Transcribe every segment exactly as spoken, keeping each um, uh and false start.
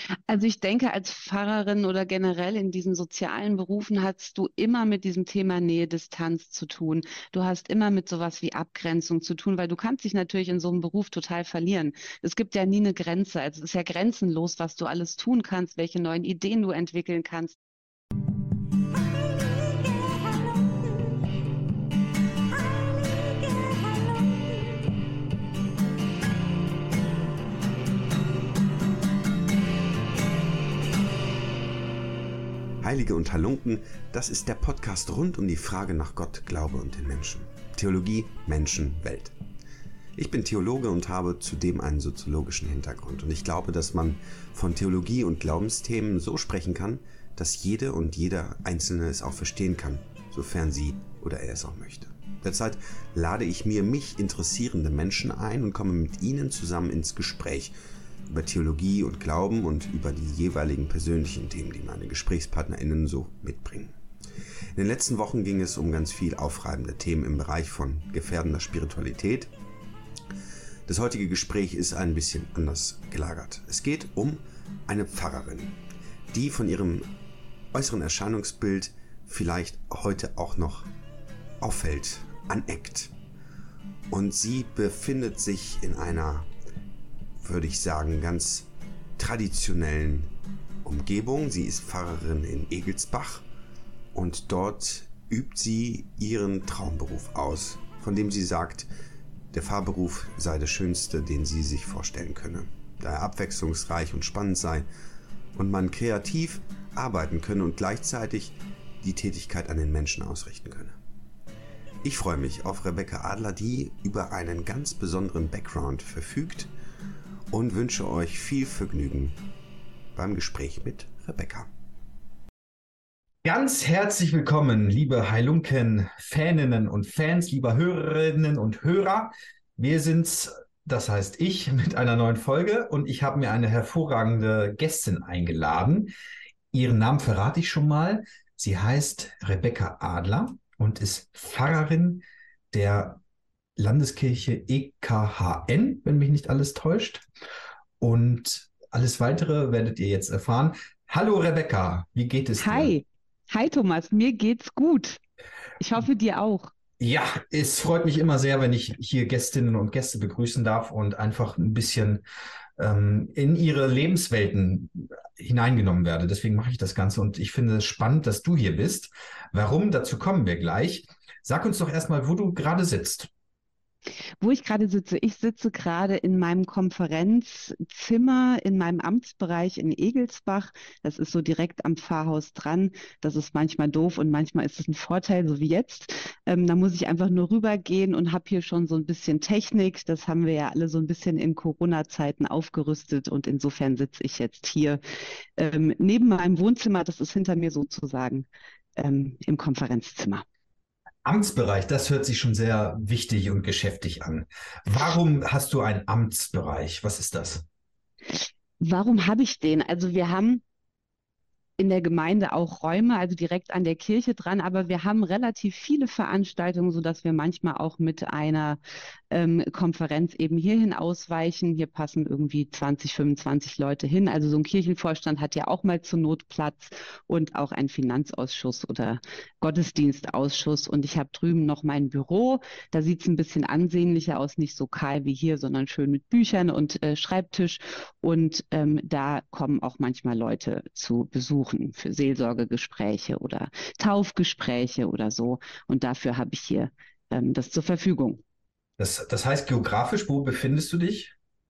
Also ich denke, als Pfarrerin oder generell in diesen sozialen Berufen hast du immer mit diesem Thema Nähe, Distanz zu tun. Du hast immer mit sowas wie Abgrenzung zu tun, weil du kannst dich natürlich in so einem Beruf total verlieren. Es gibt ja nie eine Grenze. Also es ist ja grenzenlos, was du alles tun kannst, welche neuen Ideen du entwickeln kannst. Heilige und Halunken, das ist der Podcast rund um die Frage nach Gott, Glaube und den Menschen. Theologie, Menschen, Welt. Ich bin Theologe und habe zudem einen soziologischen Hintergrund. Und ich glaube, dass man von Theologie und Glaubensthemen so sprechen kann, dass jede und jeder Einzelne es auch verstehen kann, sofern sie oder er es auch möchte. Derzeit lade ich mir mich interessierende Menschen ein und komme mit ihnen zusammen ins Gespräch über Theologie und Glauben und über die jeweiligen persönlichen Themen, die meine GesprächspartnerInnen so mitbringen. In den letzten Wochen ging es um ganz viel aufreibende Themen im Bereich von gefährdender Spiritualität. Das heutige Gespräch ist ein bisschen anders gelagert. Es geht um eine Pfarrerin, die von ihrem äußeren Erscheinungsbild vielleicht heute auch noch auffällt, aneckt. Und sie befindet sich in einer, würde ich sagen, ganz traditionellen Umgebung. Sie ist Pfarrerin in Egelsbach und dort übt sie ihren Traumberuf aus, von dem sie sagt, der Pfarrberuf sei der schönste, den sie sich vorstellen könne, da er abwechslungsreich und spannend sei und man kreativ arbeiten könne und gleichzeitig die Tätigkeit an den Menschen ausrichten könne. Ich freue mich auf Rebecca Adler, die über einen ganz besonderen Background verfügt, und wünsche euch viel Vergnügen beim Gespräch mit Rebecca. Ganz herzlich willkommen, liebe Heilunken-Faninnen und Fans, liebe Hörerinnen und Hörer. Wir sind's, das heißt ich, mit einer neuen Folge und ich habe mir eine hervorragende Gästin eingeladen. Ihren Namen verrate ich schon mal. Sie heißt Rebecca Adler und ist Pfarrerin der Landeskirche E K H N, wenn mich nicht alles täuscht. Und alles Weitere werdet ihr jetzt erfahren. Hallo Rebecca, wie geht es dir? Hi, hi Thomas, mir geht's gut. Ich hoffe dir auch. Ja, es freut mich immer sehr, wenn ich hier Gästinnen und Gäste begrüßen darf und einfach ein bisschen ähm, in ihre Lebenswelten hineingenommen werde. Deswegen mache ich das Ganze und ich finde es spannend, dass du hier bist. Warum? Dazu kommen wir gleich. Sag uns doch erstmal, wo du gerade sitzt. Wo ich gerade sitze, ich sitze gerade in meinem Konferenzzimmer, in meinem Amtsbereich in Egelsbach. Das ist so direkt am Pfarrhaus dran. Das ist manchmal doof und manchmal ist es ein Vorteil, so wie jetzt. Ähm, da muss ich einfach nur rübergehen und habe hier schon so ein bisschen Technik. Das haben wir ja alle so ein bisschen in Corona-Zeiten aufgerüstet und insofern sitze ich jetzt hier ähm, neben meinem Wohnzimmer. Das ist hinter mir sozusagen ähm, im Konferenzzimmer. Amtsbereich, das hört sich schon sehr wichtig und geschäftig an. Warum hast du einen Amtsbereich? Was ist das? Warum habe ich den? Also wir haben in der Gemeinde auch Räume, also direkt an der Kirche dran, aber wir haben relativ viele Veranstaltungen, sodass wir manchmal auch mit einer ähm, Konferenz eben hierhin ausweichen. Hier passen irgendwie zwanzig, fünfundzwanzig Leute hin. Also so ein Kirchenvorstand hat ja auch mal zur Not Platz und auch ein Finanzausschuss oder Gottesdienstausschuss. Und ich habe drüben noch mein Büro. Da sieht es ein bisschen ansehnlicher aus, nicht so kahl wie hier, sondern schön mit Büchern und äh, Schreibtisch. Und ähm, da kommen auch manchmal Leute zu Besuchen für Seelsorgegespräche oder Taufgespräche oder so. Und dafür habe ich hier ähm, das zur Verfügung. Das, das heißt, geografisch, wo befindest du dich?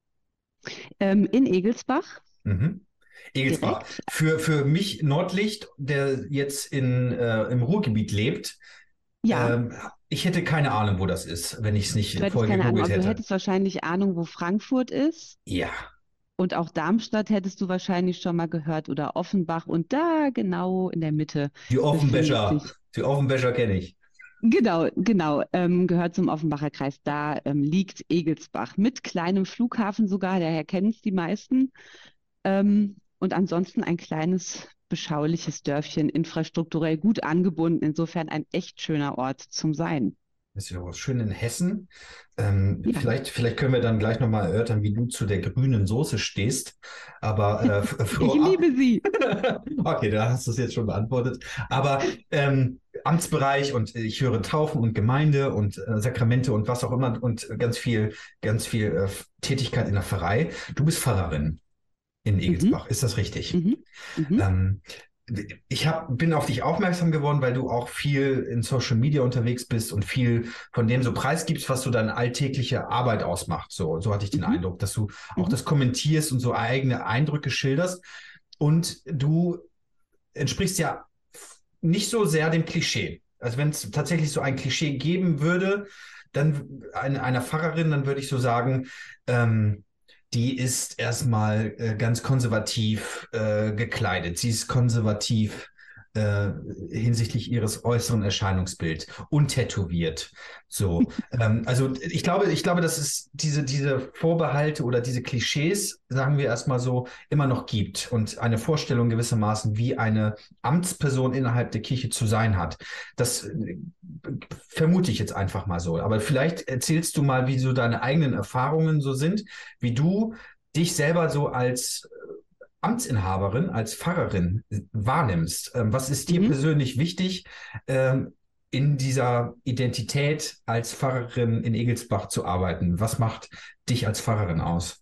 Ähm, in Egelsbach Mhm. Egelsbach. direkt. Für, für mich Nordlicht, der jetzt in, äh, im Ruhrgebiet lebt, Ja, ähm, ich hätte keine Ahnung, wo das ist, wenn ich es du nicht hättest vorher keine Ahnung, gegoogelt aber du hätte. hättest wahrscheinlich Ahnung, wo Frankfurt ist. Ja, Und auch Darmstadt hättest du wahrscheinlich schon mal gehört oder Offenbach. Und da genau in der Mitte die befindet Offenbecher, sich. die Offenbecher kenne ich. Genau, genau, ähm, gehört zum Offenbacher Kreis. Da ähm, liegt Egelsbach mit kleinem Flughafen sogar, daher kennen es die meisten. Ähm, und ansonsten ein kleines, beschauliches Dörfchen, infrastrukturell gut angebunden, insofern ein echt schöner Ort zum Sein. ist ja was schön in Hessen. Ähm, Ja, vielleicht, vielleicht können wir dann gleich nochmal erörtern, wie du zu der grünen Soße stehst. Aber äh, f- ich vorab, liebe sie. okay, da hast du es jetzt schon beantwortet. Aber ähm, Amtsbereich und ich höre Taufen und Gemeinde und äh, Sakramente und was auch immer und ganz viel, ganz viel äh, Tätigkeit in der Pfarrei. Du bist Pfarrerin in Mhm, Egelsbach, ist das richtig? mhm, mhm, Ähm, ich hab, bin auf dich aufmerksam geworden, weil du auch viel in Social Media unterwegs bist und viel von dem so preisgibst, was so deine alltägliche Arbeit ausmacht. So, so hatte ich den mhm, Eindruck, dass du auch mhm, das kommentierst und so eigene Eindrücke schilderst. Und du entsprichst ja nicht so sehr dem Klischee. Also wenn es tatsächlich so ein Klischee geben würde, dann eine, einer Pfarrerin, dann würde ich so sagen, ähm, die ist erstmal äh, ganz konservativ äh, gekleidet. Sie ist konservativ äh, hinsichtlich ihres äußeren Erscheinungsbild und tätowiert. So, ähm, also ich glaube, ich glaube, dass es diese, diese Vorbehalte oder diese Klischees, sagen wir erstmal so, immer noch gibt und eine Vorstellung gewissermaßen, wie eine Amtsperson innerhalb der Kirche zu sein hat. Das äh, vermute ich jetzt einfach mal so. Aber vielleicht erzählst du mal, wie so deine eigenen Erfahrungen so sind, wie du dich selber so als Amtsinhaberin, als Pfarrerin wahrnimmst. Ähm, was ist dir mhm. persönlich wichtig, ähm, in dieser Identität als Pfarrerin in Egelsbach zu arbeiten? Was macht dich als Pfarrerin aus?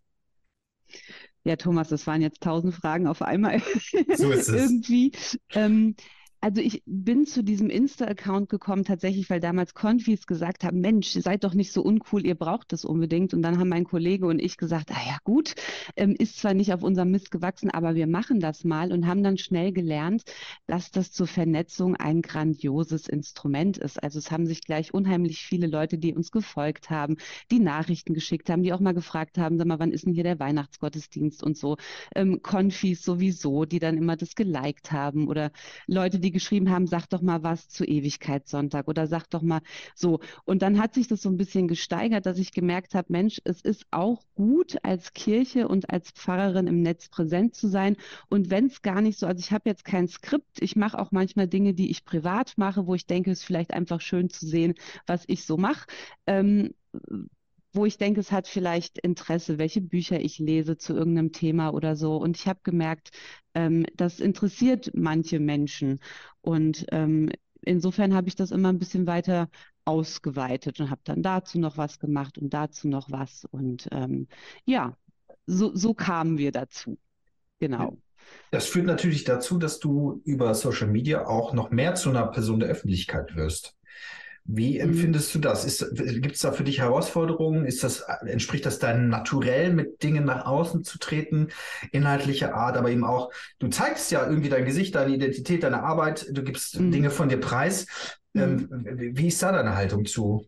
Ja, Thomas, das waren jetzt tausend Fragen auf einmal So ist es. irgendwie. Ähm, also ich bin zu diesem Insta-Account gekommen, tatsächlich, weil damals Konfis gesagt haben, Mensch, seid doch nicht so uncool, ihr braucht das unbedingt. Und dann haben mein Kollege und ich gesagt, ah ja gut, ähm, ist zwar nicht auf unserem Mist gewachsen, aber wir machen das mal und haben dann schnell gelernt, dass das zur Vernetzung ein grandioses Instrument ist. Also es haben sich gleich unheimlich viele Leute, die uns gefolgt haben, die Nachrichten geschickt haben, die auch mal gefragt haben, sag mal, wann ist denn hier der Weihnachtsgottesdienst und so. Ähm, Konfis sowieso, die dann immer das geliked haben oder Leute, die geschrieben haben, sag doch mal was zu Ewigkeitssonntag oder sag doch mal so. Und dann hat sich das so ein bisschen gesteigert, dass ich gemerkt habe, Mensch, es ist auch gut als Kirche und als Pfarrerin im Netz präsent zu sein. Und wenn es gar nicht so, also ich habe jetzt kein Skript, ich mache auch manchmal Dinge, die ich privat mache, wo ich denke, es ist vielleicht einfach schön zu sehen, was ich so mache. Ähm, wo ich denke, es hat vielleicht Interesse, welche Bücher ich lese zu irgendeinem Thema oder so. Und ich habe gemerkt, ähm, das interessiert manche Menschen. Und ähm, insofern habe ich das immer ein bisschen weiter ausgeweitet und habe dann dazu noch was gemacht und dazu noch was. Und ähm, ja, so, so kamen wir dazu. Genau. Das führt natürlich dazu, dass du über Social Media auch noch mehr zu einer Person der Öffentlichkeit wirst. Wie Mhm. empfindest du das? Gibt es da für dich Herausforderungen? Ist das, entspricht das deinem Naturell, mit Dingen nach außen zu treten, inhaltlicher Art, aber eben auch, du zeigst ja irgendwie dein Gesicht, deine Identität, deine Arbeit, du gibst Mhm. Dinge von dir preis. Mhm. Ähm, wie ist da deine Haltung zu?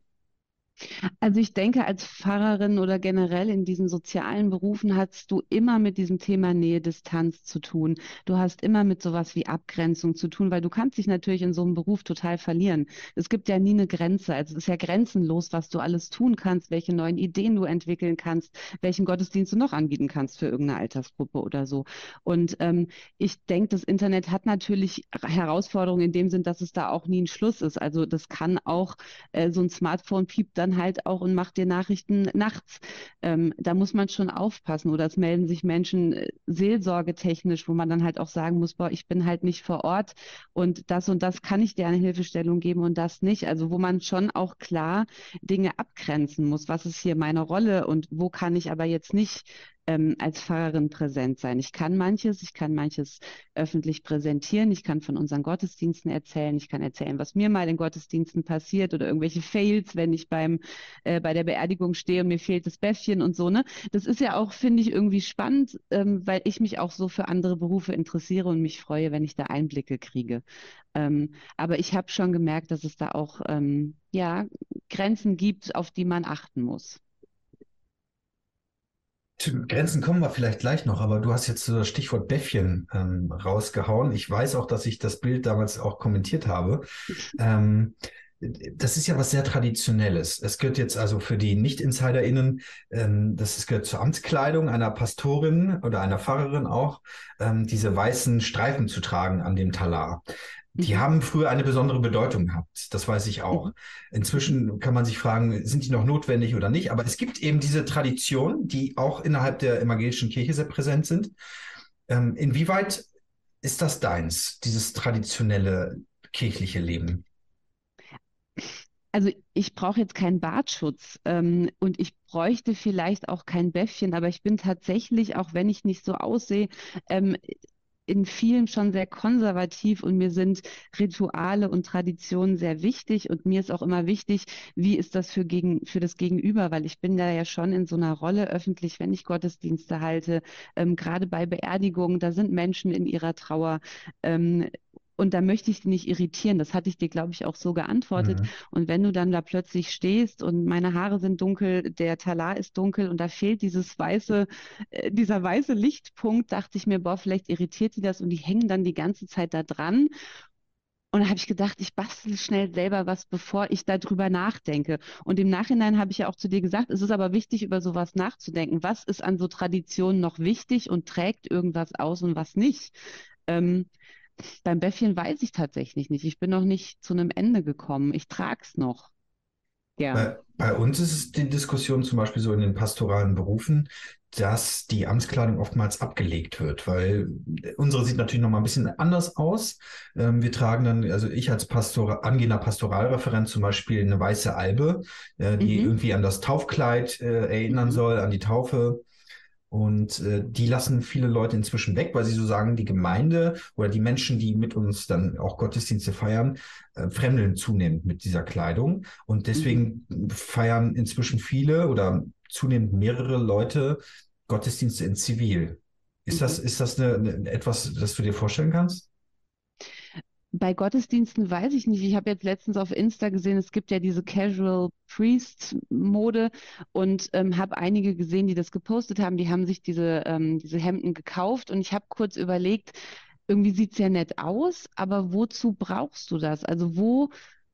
Also ich denke, als Pfarrerin oder generell in diesen sozialen Berufen hast du immer mit diesem Thema Nähe, Distanz zu tun. Du hast immer mit sowas wie Abgrenzung zu tun, weil du kannst dich natürlich in so einem Beruf total verlieren. Es gibt ja nie eine Grenze. Also es ist ja grenzenlos, was du alles tun kannst, welche neuen Ideen du entwickeln kannst, welchen Gottesdienst du noch anbieten kannst für irgendeine Altersgruppe oder so. Und ähm, ich denke, das Internet hat natürlich Herausforderungen in dem Sinn, dass es da auch nie ein Schluss ist. Also das kann auch äh, so ein Smartphone piept dann halt auch und macht dir Nachrichten nachts. Ähm, da muss man schon aufpassen. Oder es melden sich Menschen äh, seelsorgetechnisch, wo man dann halt auch sagen muss, boah, ich bin halt nicht vor Ort und das und das kann ich dir eine Hilfestellung geben und das nicht. Also wo man schon auch klar Dinge abgrenzen muss. Was ist hier meine Rolle und wo kann ich aber jetzt nicht ähm, als Pfarrerin präsent sein. Ich kann manches, ich kann manches öffentlich präsentieren, ich kann von unseren Gottesdiensten erzählen, ich kann erzählen, was mir mal in Gottesdiensten passiert oder irgendwelche Fails, wenn ich beim äh, bei der Beerdigung stehe und mir fehlt das Bäffchen und so, ne? Das ist ja auch, finde ich, irgendwie spannend, ähm, weil ich mich auch so für andere Berufe interessiere und mich freue, wenn ich da Einblicke kriege. Ähm, aber ich habe schon gemerkt, dass es da auch ähm, ja, Grenzen gibt, auf die man achten muss. Zu Grenzen kommen wir vielleicht gleich noch, aber du hast jetzt so das Stichwort Bäffchen ähm, rausgehauen. Ich weiß auch, dass ich das Bild damals auch kommentiert habe. Ähm, das ist ja was sehr Traditionelles. Es gehört jetzt also für die Nicht-InsiderInnen, ähm, das ist, gehört zur Amtskleidung einer Pastorin oder einer Pfarrerin auch, ähm, diese weißen Streifen zu tragen an dem Talar. Die Mhm. haben früher eine besondere Bedeutung gehabt, das weiß ich auch. Mhm. Mhm. Inzwischen kann man sich fragen, sind die noch notwendig oder nicht? Aber es gibt eben diese Tradition, die auch innerhalb der evangelischen Kirche sehr präsent sind. Ähm, inwieweit ist das deins, dieses traditionelle kirchliche Leben? Also ich brauche jetzt keinen Bartschutz ähm, und ich bräuchte vielleicht auch kein Bäffchen, aber ich bin tatsächlich, auch wenn ich nicht so aussehe, ähm, in vielen schon sehr konservativ und mir sind Rituale und Traditionen sehr wichtig und mir ist auch immer wichtig, wie ist das für, gegen, für das Gegenüber, weil ich bin da ja schon in so einer Rolle öffentlich, wenn ich Gottesdienste halte, ähm, gerade bei Beerdigungen, da sind Menschen in ihrer Trauer. Ähm, Und da möchte ich die nicht irritieren. Das hatte ich dir, glaube ich, auch so geantwortet. Mhm. Und wenn du dann da plötzlich stehst und meine Haare sind dunkel, der Talar ist dunkel und da fehlt dieses weiße, äh, dieser weiße Lichtpunkt, dachte ich mir, boah, vielleicht irritiert die das und die hängen dann die ganze Zeit da dran. Und da habe ich gedacht, ich bastel schnell selber was, bevor ich darüber nachdenke. Und im Nachhinein habe ich ja auch zu dir gesagt, es ist aber wichtig, über sowas nachzudenken. Was ist an so Traditionen noch wichtig und trägt irgendwas aus und was nicht? Ähm, Beim Bäffchen weiß ich tatsächlich nicht. Ich bin noch nicht zu einem Ende gekommen. Ich trage es noch gern. Bei, bei uns ist es die Diskussion zum Beispiel so in den pastoralen Berufen, dass die Amtskleidung oftmals abgelegt wird, weil unsere sieht natürlich noch mal ein bisschen anders aus. Ähm, wir tragen dann, also ich als Pastor, angehender Pastoralreferent zum Beispiel eine weiße Albe, äh, die Mhm, irgendwie an das Taufkleid äh, erinnern mhm, soll, an die Taufe. Und äh, die lassen viele Leute inzwischen weg, weil sie so sagen, die Gemeinde oder die Menschen, die mit uns dann auch Gottesdienste feiern, äh, fremdeln zunehmend mit dieser Kleidung. Und mhm, deswegen feiern inzwischen viele oder zunehmend mehrere Leute Gottesdienste in Zivil. Ist das, mhm. ist das eine, eine, etwas, das du dir vorstellen kannst? Bei Gottesdiensten weiß ich nicht. Ich habe jetzt letztens auf Insta gesehen, es gibt ja diese Casual Priest Mode und ähm, habe einige gesehen, die das gepostet haben. Die haben sich diese, ähm, diese Hemden gekauft und ich habe kurz überlegt, irgendwie sieht es ja nett aus, aber wozu brauchst du das? Also wo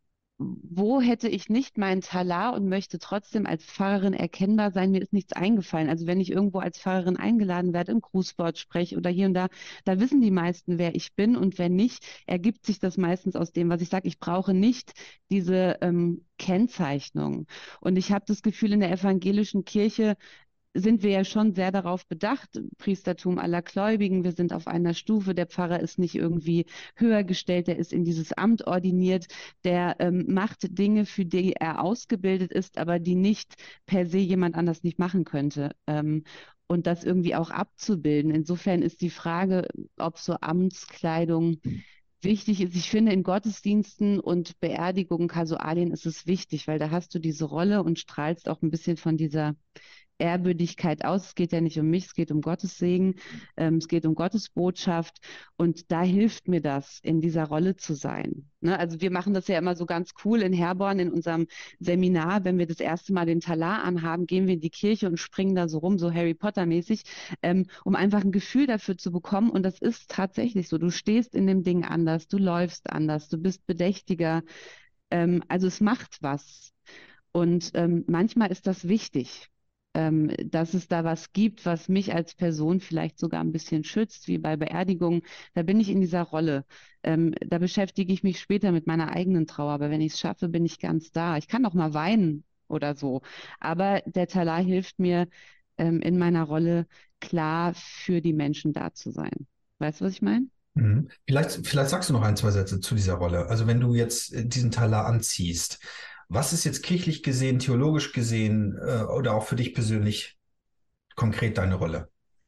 Wo hätte ich nicht meinen Talar und möchte trotzdem als Pfarrerin erkennbar sein? Mir ist nichts eingefallen. Also wenn ich irgendwo als Pfarrerin eingeladen werde, im Grußwort spreche oder hier und da, da wissen die meisten, wer ich bin. Und wenn nicht, ergibt sich das meistens aus dem, was ich sage. Ich brauche nicht diese ähm, Kennzeichnung. Und ich habe das Gefühl, in der evangelischen Kirche sind wir ja schon sehr darauf bedacht, Priestertum aller Gläubigen. Wir sind auf einer Stufe. Der Pfarrer ist nicht irgendwie höher gestellt, der ist in dieses Amt ordiniert, der ähm, macht Dinge, für die er ausgebildet ist, aber die nicht per se jemand anders nicht machen könnte. Ähm, und das irgendwie auch abzubilden. Insofern ist die Frage, ob so Amtskleidung wichtig ist. Ich finde, in Gottesdiensten und Beerdigungen, Kasualien ist es wichtig, weil da hast du diese Rolle und strahlst auch ein bisschen von dieser Ehrwürdigkeit aus. Es geht ja nicht um mich, es geht um Gottes Segen, ähm, es geht um Gottes Botschaft und da hilft mir das, in dieser Rolle zu sein. Ne? Also wir machen das ja immer so ganz cool in Herborn, in unserem Seminar, wenn wir das erste Mal den Talar anhaben, gehen wir in die Kirche und springen da so rum, so Harry Potter-mäßig, ähm, um einfach ein Gefühl dafür zu bekommen und das ist tatsächlich so. Du stehst in dem Ding anders, du läufst anders, du bist bedächtiger, ähm, also es macht was. Und ähm, manchmal ist das wichtig, ähm, dass es da was gibt, was mich als Person vielleicht sogar ein bisschen schützt, wie bei Beerdigungen. Da bin ich in dieser Rolle. Ähm, da beschäftige ich mich später mit meiner eigenen Trauer, aber wenn ich es schaffe, bin ich ganz da. Ich kann auch mal weinen oder so. Aber der Talar hilft mir, ähm, in meiner Rolle klar für die Menschen da zu sein. Weißt du, was ich meine? Mhm. Vielleicht, vielleicht sagst du noch ein, zwei Sätze zu dieser Rolle. Also wenn du jetzt äh, diesen Talar anziehst, was ist jetzt kirchlich gesehen, theologisch gesehen, äh, oder auch für dich persönlich konkret deine Rolle?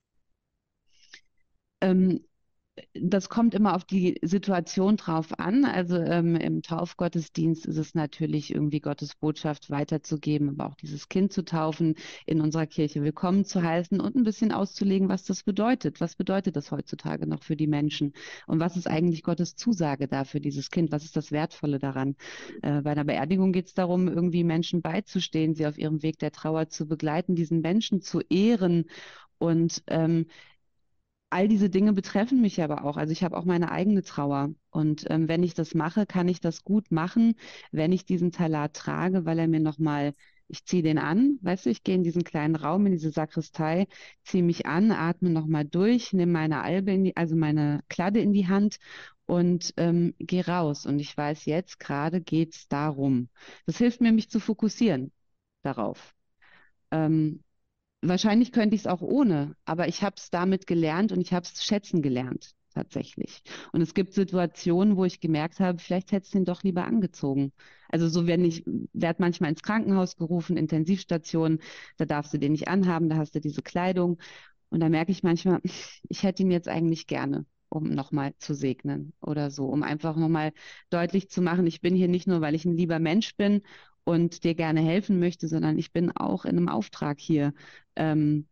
Ähm, Das kommt immer auf die Situation drauf an. Also ähm, im Taufgottesdienst ist es natürlich irgendwie Gottes Botschaft weiterzugeben, aber auch dieses Kind zu taufen, in unserer Kirche willkommen zu heißen und ein bisschen auszulegen, was das bedeutet. Was bedeutet das heutzutage noch für die Menschen? Und was ist eigentlich Gottes Zusage da für dieses Kind? Was ist das Wertvolle daran? Äh, bei einer Beerdigung geht es darum, irgendwie Menschen beizustehen, sie auf ihrem Weg der Trauer zu begleiten, diesen Menschen zu ehren und ähm, all diese Dinge betreffen mich aber auch. Also ich habe auch meine eigene Trauer. Und ähm, wenn ich das mache, kann ich das gut machen, wenn ich diesen Talar trage, weil er mir nochmal, ich ziehe den an, weißt du, ich gehe in diesen kleinen Raum, in diese Sakristei, ziehe mich an, atme nochmal durch, nehme meine Albe in die, also meine Kladde in die Hand und ähm, gehe raus. Und ich weiß, jetzt gerade geht es darum. Das hilft mir, mich zu fokussieren darauf. Ähm, Wahrscheinlich könnte ich es auch ohne, aber ich habe es damit gelernt und ich habe es schätzen gelernt, tatsächlich. Und es gibt Situationen, wo ich gemerkt habe, vielleicht hättest du ihn doch lieber angezogen. Also so, wenn ich, werde manchmal ins Krankenhaus gerufen, Intensivstation, da darfst du den nicht anhaben, da hast du diese Kleidung. Und da merke ich manchmal, ich hätte ihn jetzt eigentlich gerne, um nochmal zu segnen oder so, um einfach nochmal deutlich zu machen, ich bin hier nicht nur, weil ich ein lieber Mensch bin und dir gerne helfen möchte, sondern ich bin auch in einem Auftrag hier. Ähm,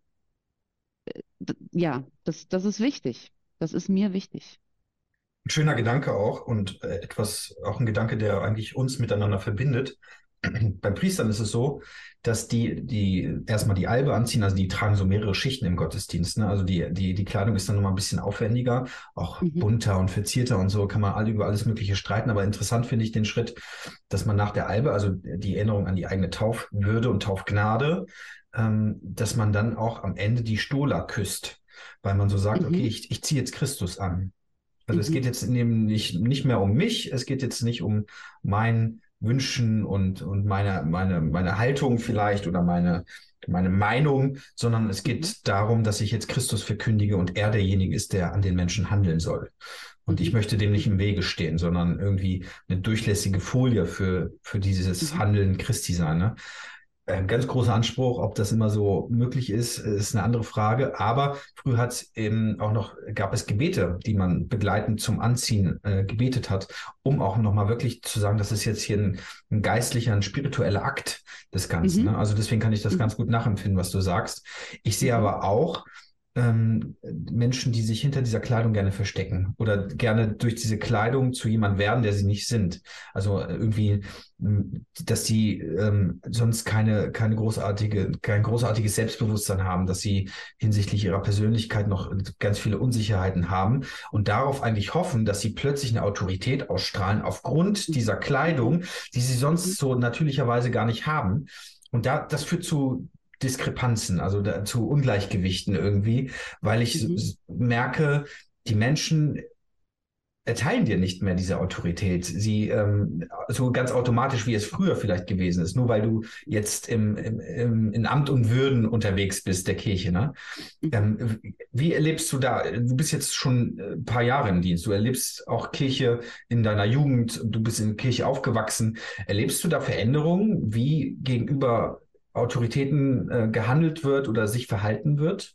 d- ja, das, das ist wichtig. Das ist mir wichtig. Ein schöner Gedanke auch und äh, etwas, auch ein Gedanke, der eigentlich uns miteinander verbindet. Beim Priestern ist es so, dass die, die erstmal die Albe anziehen, also die tragen so mehrere Schichten im Gottesdienst, ne? Also die, die, die Kleidung ist dann nochmal ein bisschen aufwendiger, auch Mhm, bunter und verzierter und so, kann man alle über alles Mögliche streiten. Aber interessant finde ich den Schritt, dass man nach der Albe, also die Erinnerung an die eigene Taufwürde und Taufgnade, ähm, dass man dann auch am Ende die Stola küsst, weil man so sagt, okay, mhm, ich, ich ziehe jetzt Christus an. Also es mhm, geht jetzt eben nicht, nicht mehr um mich, es geht jetzt nicht um mein Wünschen und, und meine, meine, meine Haltung vielleicht oder meine, meine Meinung, sondern es mhm, geht darum, dass ich jetzt Christus verkündige und er derjenige ist, der an den Menschen handeln soll. Und ich mhm, möchte dem nicht mhm, im Wege stehen, sondern irgendwie eine durchlässige Folie für, für dieses mhm, Handeln Christi sein. Ne? Ein ganz großer Anspruch, ob das immer so möglich ist, ist eine andere Frage. Aber früher hat es eben auch noch, gab es Gebete, die man begleitend zum Anziehen äh, gebetet hat, um auch nochmal wirklich zu sagen, das ist jetzt hier ein, ein geistlicher, ein spiritueller Akt des Ganzen. mhm, Ne? Also deswegen kann ich das mhm, ganz gut nachempfinden, was du sagst. Ich sehe mhm, aber auch, ähm, Menschen, die sich hinter dieser Kleidung gerne verstecken oder gerne durch diese Kleidung zu jemand werden, der sie nicht sind. Also äh, irgendwie, ähm, dass die ähm, sonst keine, keine großartige, kein großartiges Selbstbewusstsein haben, dass sie hinsichtlich ihrer Persönlichkeit noch ganz viele Unsicherheiten haben und darauf eigentlich hoffen, dass sie plötzlich eine Autorität ausstrahlen aufgrund dieser mhm, Kleidung, die sie mhm, sonst so natürlicherweise gar nicht haben. Und da, das führt zu Diskrepanzen, also da, zu Ungleichgewichten irgendwie, weil ich mhm, s- merke, die Menschen erteilen dir nicht mehr diese Autorität. Sie ähm, so ganz automatisch, wie es früher vielleicht gewesen ist, nur weil du jetzt im, im, im, in Amt und Würden unterwegs bist der Kirche, ne? mhm. Ähm, wie erlebst du da? Du bist jetzt schon äh, ein paar Jahre im Dienst. Du erlebst auch Kirche in deiner Jugend. Du bist in Kirche aufgewachsen. Erlebst du da Veränderungen, wie gegenüber Autoritäten äh, gehandelt wird oder sich verhalten wird?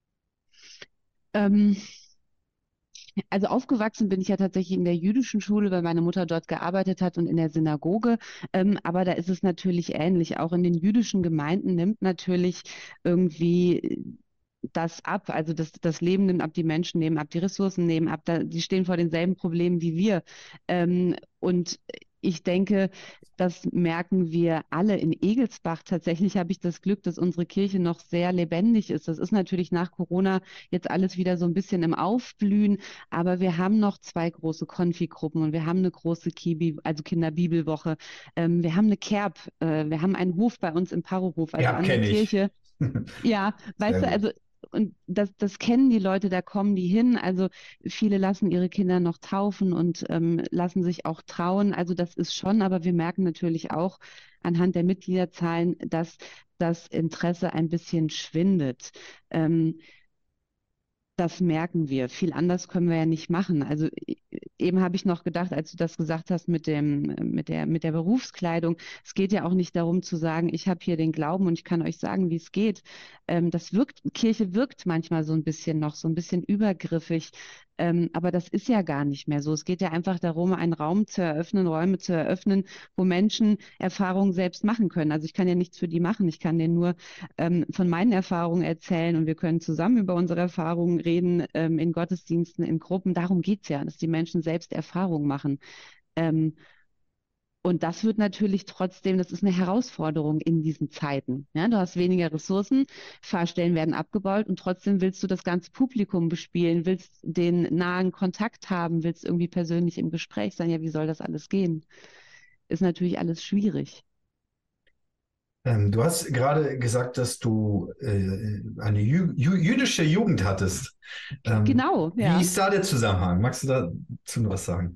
Ähm, also aufgewachsen bin ich ja tatsächlich in der jüdischen Schule, weil meine Mutter dort gearbeitet hat und in der Synagoge. Ähm, aber da ist es natürlich ähnlich. Auch in den jüdischen Gemeinden nimmt natürlich irgendwie das ab. Also das, das Leben nimmt ab, die Menschen nehmen ab, die Ressourcen nehmen ab. Da, die stehen vor denselben Problemen wie wir. Ähm, und ich denke, das merken wir alle in Egelsbach. Tatsächlich habe ich das Glück, dass unsere Kirche noch sehr lebendig ist. Das ist natürlich nach Corona jetzt alles wieder so ein bisschen im Aufblühen, aber wir haben noch zwei große Konfi-Gruppen und wir haben eine große Kibi, also Kinderbibelwoche. Ähm, wir haben eine Kerb, äh, wir haben einen Hof bei uns im Parohof, also Ja, an der kenne ich. Kirche. Ja, Sehr weißt du, gut. also und das, das kennen die Leute, da kommen die hin. Also viele lassen ihre Kinder noch taufen und ähm, lassen sich auch trauen. Also das ist schon, aber wir merken natürlich auch anhand der Mitgliederzahlen, dass das Interesse ein bisschen schwindet. Ähm, Das merken wir. Viel anders können wir ja nicht machen. Also e- eben habe ich noch gedacht, als du das gesagt hast mit dem, mit der, mit der Berufskleidung. Es geht ja auch nicht darum zu sagen, ich habe hier den Glauben und ich kann euch sagen, wie es geht. Ähm, das wirkt, Kirche wirkt manchmal so ein bisschen noch, so ein bisschen übergriffig. Ähm, aber das ist ja gar nicht mehr so. Es geht ja einfach darum, einen Raum zu eröffnen, Räume zu eröffnen, wo Menschen Erfahrungen selbst machen können. Also ich kann ja nichts für die machen. Ich kann denen nur ähm, von meinen Erfahrungen erzählen und wir können zusammen über unsere Erfahrungen reden, ähm, in Gottesdiensten, in Gruppen. Darum geht es ja, dass die Menschen selbst Erfahrungen machen. Ähm, Und das wird natürlich trotzdem, das ist eine Herausforderung in diesen Zeiten. Ja, du hast weniger Ressourcen, Fahrstellen werden abgebaut und trotzdem willst du das ganze Publikum bespielen, willst den nahen Kontakt haben, willst irgendwie persönlich im Gespräch sein. Ja, wie soll das alles gehen? Ist natürlich alles schwierig. Ähm, du hast gerade gesagt, dass du äh, eine jü jü jüdische Jugend hattest. Ähm, Genau, wie ja. ist da der Zusammenhang? Magst du dazu noch was sagen?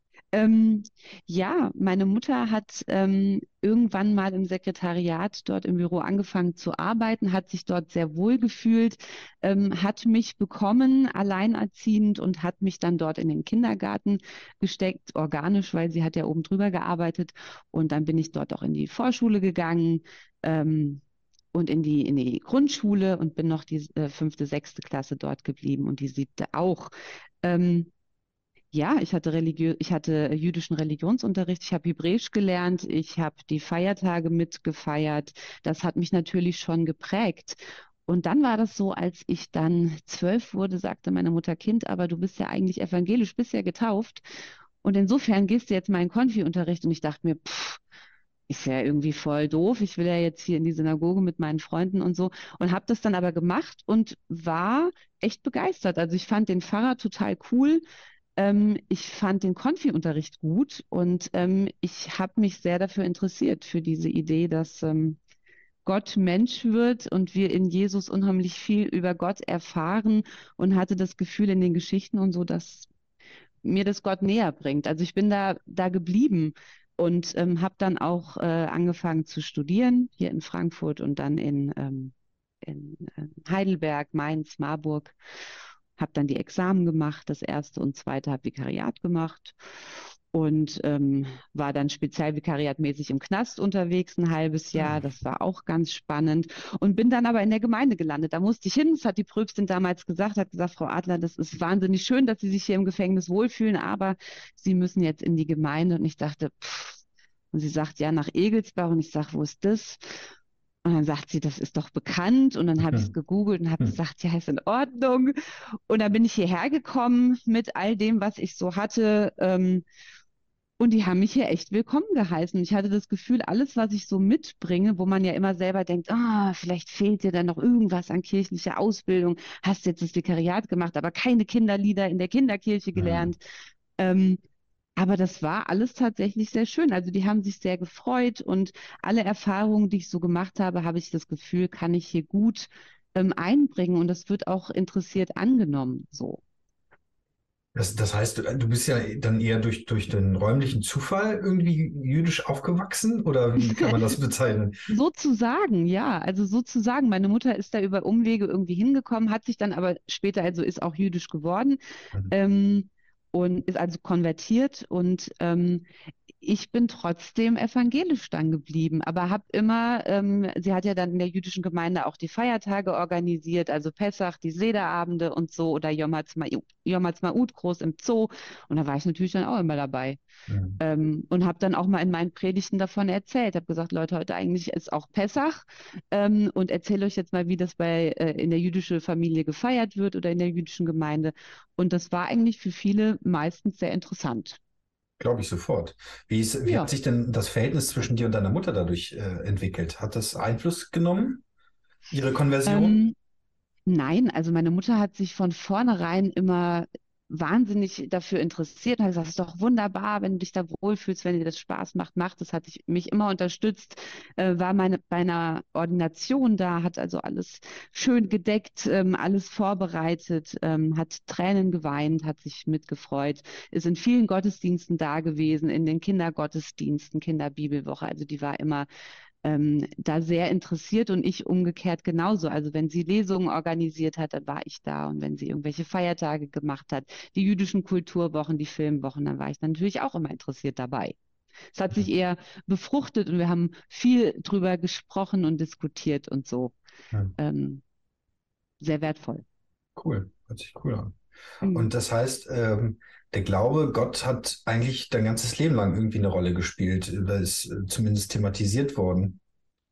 Ähm, ja, meine Mutter hat ähm, irgendwann mal im Sekretariat dort im Büro angefangen zu arbeiten, hat sich dort sehr wohl gefühlt, ähm, hat mich bekommen, alleinerziehend und hat mich dann dort in den Kindergarten gesteckt, organisch, weil sie hat ja oben drüber gearbeitet. Und dann bin ich dort auch in die Vorschule gegangen. Ähm, und in die, in die Grundschule und bin noch die äh, fünfte, sechste Klasse dort geblieben und die siebte auch. Ähm, ja, ich hatte religiö ich hatte jüdischen Religionsunterricht, ich habe Hebräisch gelernt, ich habe die Feiertage mitgefeiert. Das hat mich natürlich schon geprägt. Und dann war das so, als ich dann zwölf wurde, sagte meine Mutter, Kind, aber du bist ja eigentlich evangelisch, bist ja getauft. Und insofern gehst du jetzt mal in Konfi-Unterricht. Und ich dachte mir, pff, ist ja irgendwie voll doof. Ich will ja jetzt hier in die Synagoge mit meinen Freunden und so. Und habe das dann aber gemacht und war echt begeistert. Also ich fand den Pfarrer total cool. Ähm, ich fand den Konfi-Unterricht gut und ähm, ich habe mich sehr dafür interessiert, für diese Idee, dass ähm, Gott Mensch wird und wir in Jesus unheimlich viel über Gott erfahren und hatte das Gefühl in den Geschichten und so, dass mir das Gott näher bringt. Also ich bin da, da geblieben und ähm, habe dann auch äh, angefangen zu studieren, hier in Frankfurt und dann in, ähm, in äh, Heidelberg, Mainz, Marburg. Habe dann die Examen gemacht, das erste und zweite habe Vikariat gemacht und ähm, war dann spezialvikariatmäßig im Knast unterwegs ein halbes Jahr. Hm. Das war auch ganz spannend und bin dann aber in der Gemeinde gelandet. Da musste ich hin, das hat die Pröbstin damals gesagt, hat gesagt, Frau Adler, das ist wahnsinnig schön, dass Sie sich hier im Gefängnis wohlfühlen, aber Sie müssen jetzt in die Gemeinde. Und ich dachte, pff. Und sie sagt, ja, nach Egelsbach. Und ich sage, wo ist das? Und dann sagt sie, das ist doch bekannt. Und dann habe ich es Hm. gegoogelt und habe Hm. gesagt, ja, ist in Ordnung. Und dann bin ich hierher gekommen mit all dem, was ich so hatte. Ähm, und die haben mich hier echt willkommen geheißen. Ich hatte das Gefühl, alles, was ich so mitbringe, wo man ja immer selber denkt, ah, vielleicht fehlt dir dann noch irgendwas an kirchlicher Ausbildung, hast jetzt das Vikariat gemacht, aber keine Kinderlieder in der Kinderkirche Hm. gelernt. Ähm, aber das war alles tatsächlich sehr schön. Also die haben sich sehr gefreut und alle Erfahrungen, die ich so gemacht habe, habe ich das Gefühl, kann ich hier gut ähm, einbringen und das wird auch interessiert angenommen. So. Das, das heißt, du, du bist ja dann eher durch, durch den räumlichen Zufall irgendwie jüdisch aufgewachsen, oder wie kann man das bezeichnen? Sozusagen, ja, also sozusagen. Meine Mutter ist da über Umwege irgendwie hingekommen, hat sich dann aber später, also ist auch jüdisch geworden, Hm. ähm, und ist also konvertiert und ähm, ich bin trotzdem evangelisch dann geblieben, aber habe immer, ähm, sie hat ja dann in der jüdischen Gemeinde auch die Feiertage organisiert, also Pessach, die Sederabende und so oder Yom Ha'atzmaut, Yom Ha'atzmaut groß im Zoo und da war ich natürlich dann auch immer dabei. Hm. Ähm, und habe dann auch mal in meinen Predigten davon erzählt. Habe gesagt, Leute, heute eigentlich ist auch Pessach ähm, und erzähle euch jetzt mal, wie das bei äh, in der jüdischen Familie gefeiert wird oder in der jüdischen Gemeinde. Und das war eigentlich für viele meistens sehr interessant. Glaube ich sofort. Wie ist, wie hat Ja. sich denn das Verhältnis zwischen dir und deiner Mutter dadurch äh, entwickelt? Hat das Einfluss genommen, ihre Konversion? Ähm, Nein, also meine Mutter hat sich von vornherein immer wahnsinnig dafür interessiert und hat gesagt, es ist doch wunderbar, wenn du dich da wohlfühlst, wenn dir das Spaß macht, macht. Das hat sich, mich immer unterstützt, äh, war meine, bei einer Ordination da, hat also alles schön gedeckt, ähm, alles vorbereitet, ähm, hat Tränen geweint, hat sich mitgefreut, ist in vielen Gottesdiensten da gewesen, in den Kindergottesdiensten, Kinderbibelwoche. Also die war immer ähm, da sehr interessiert und ich umgekehrt genauso. Also wenn sie Lesungen organisiert hat, dann war ich da und wenn sie irgendwelche Feiertage gemacht hat, die jüdischen Kulturwochen, die Filmwochen, dann war ich natürlich auch immer interessiert dabei. Es hat sich eher befruchtet und wir haben viel drüber gesprochen und diskutiert und so. Hm. Ähm, sehr wertvoll. Cool, hört sich cool an. Mhm. Und das heißt, ähm, der Glaube, Gott hat eigentlich dein ganzes Leben lang irgendwie eine Rolle gespielt, oder ist äh, zumindest thematisiert worden.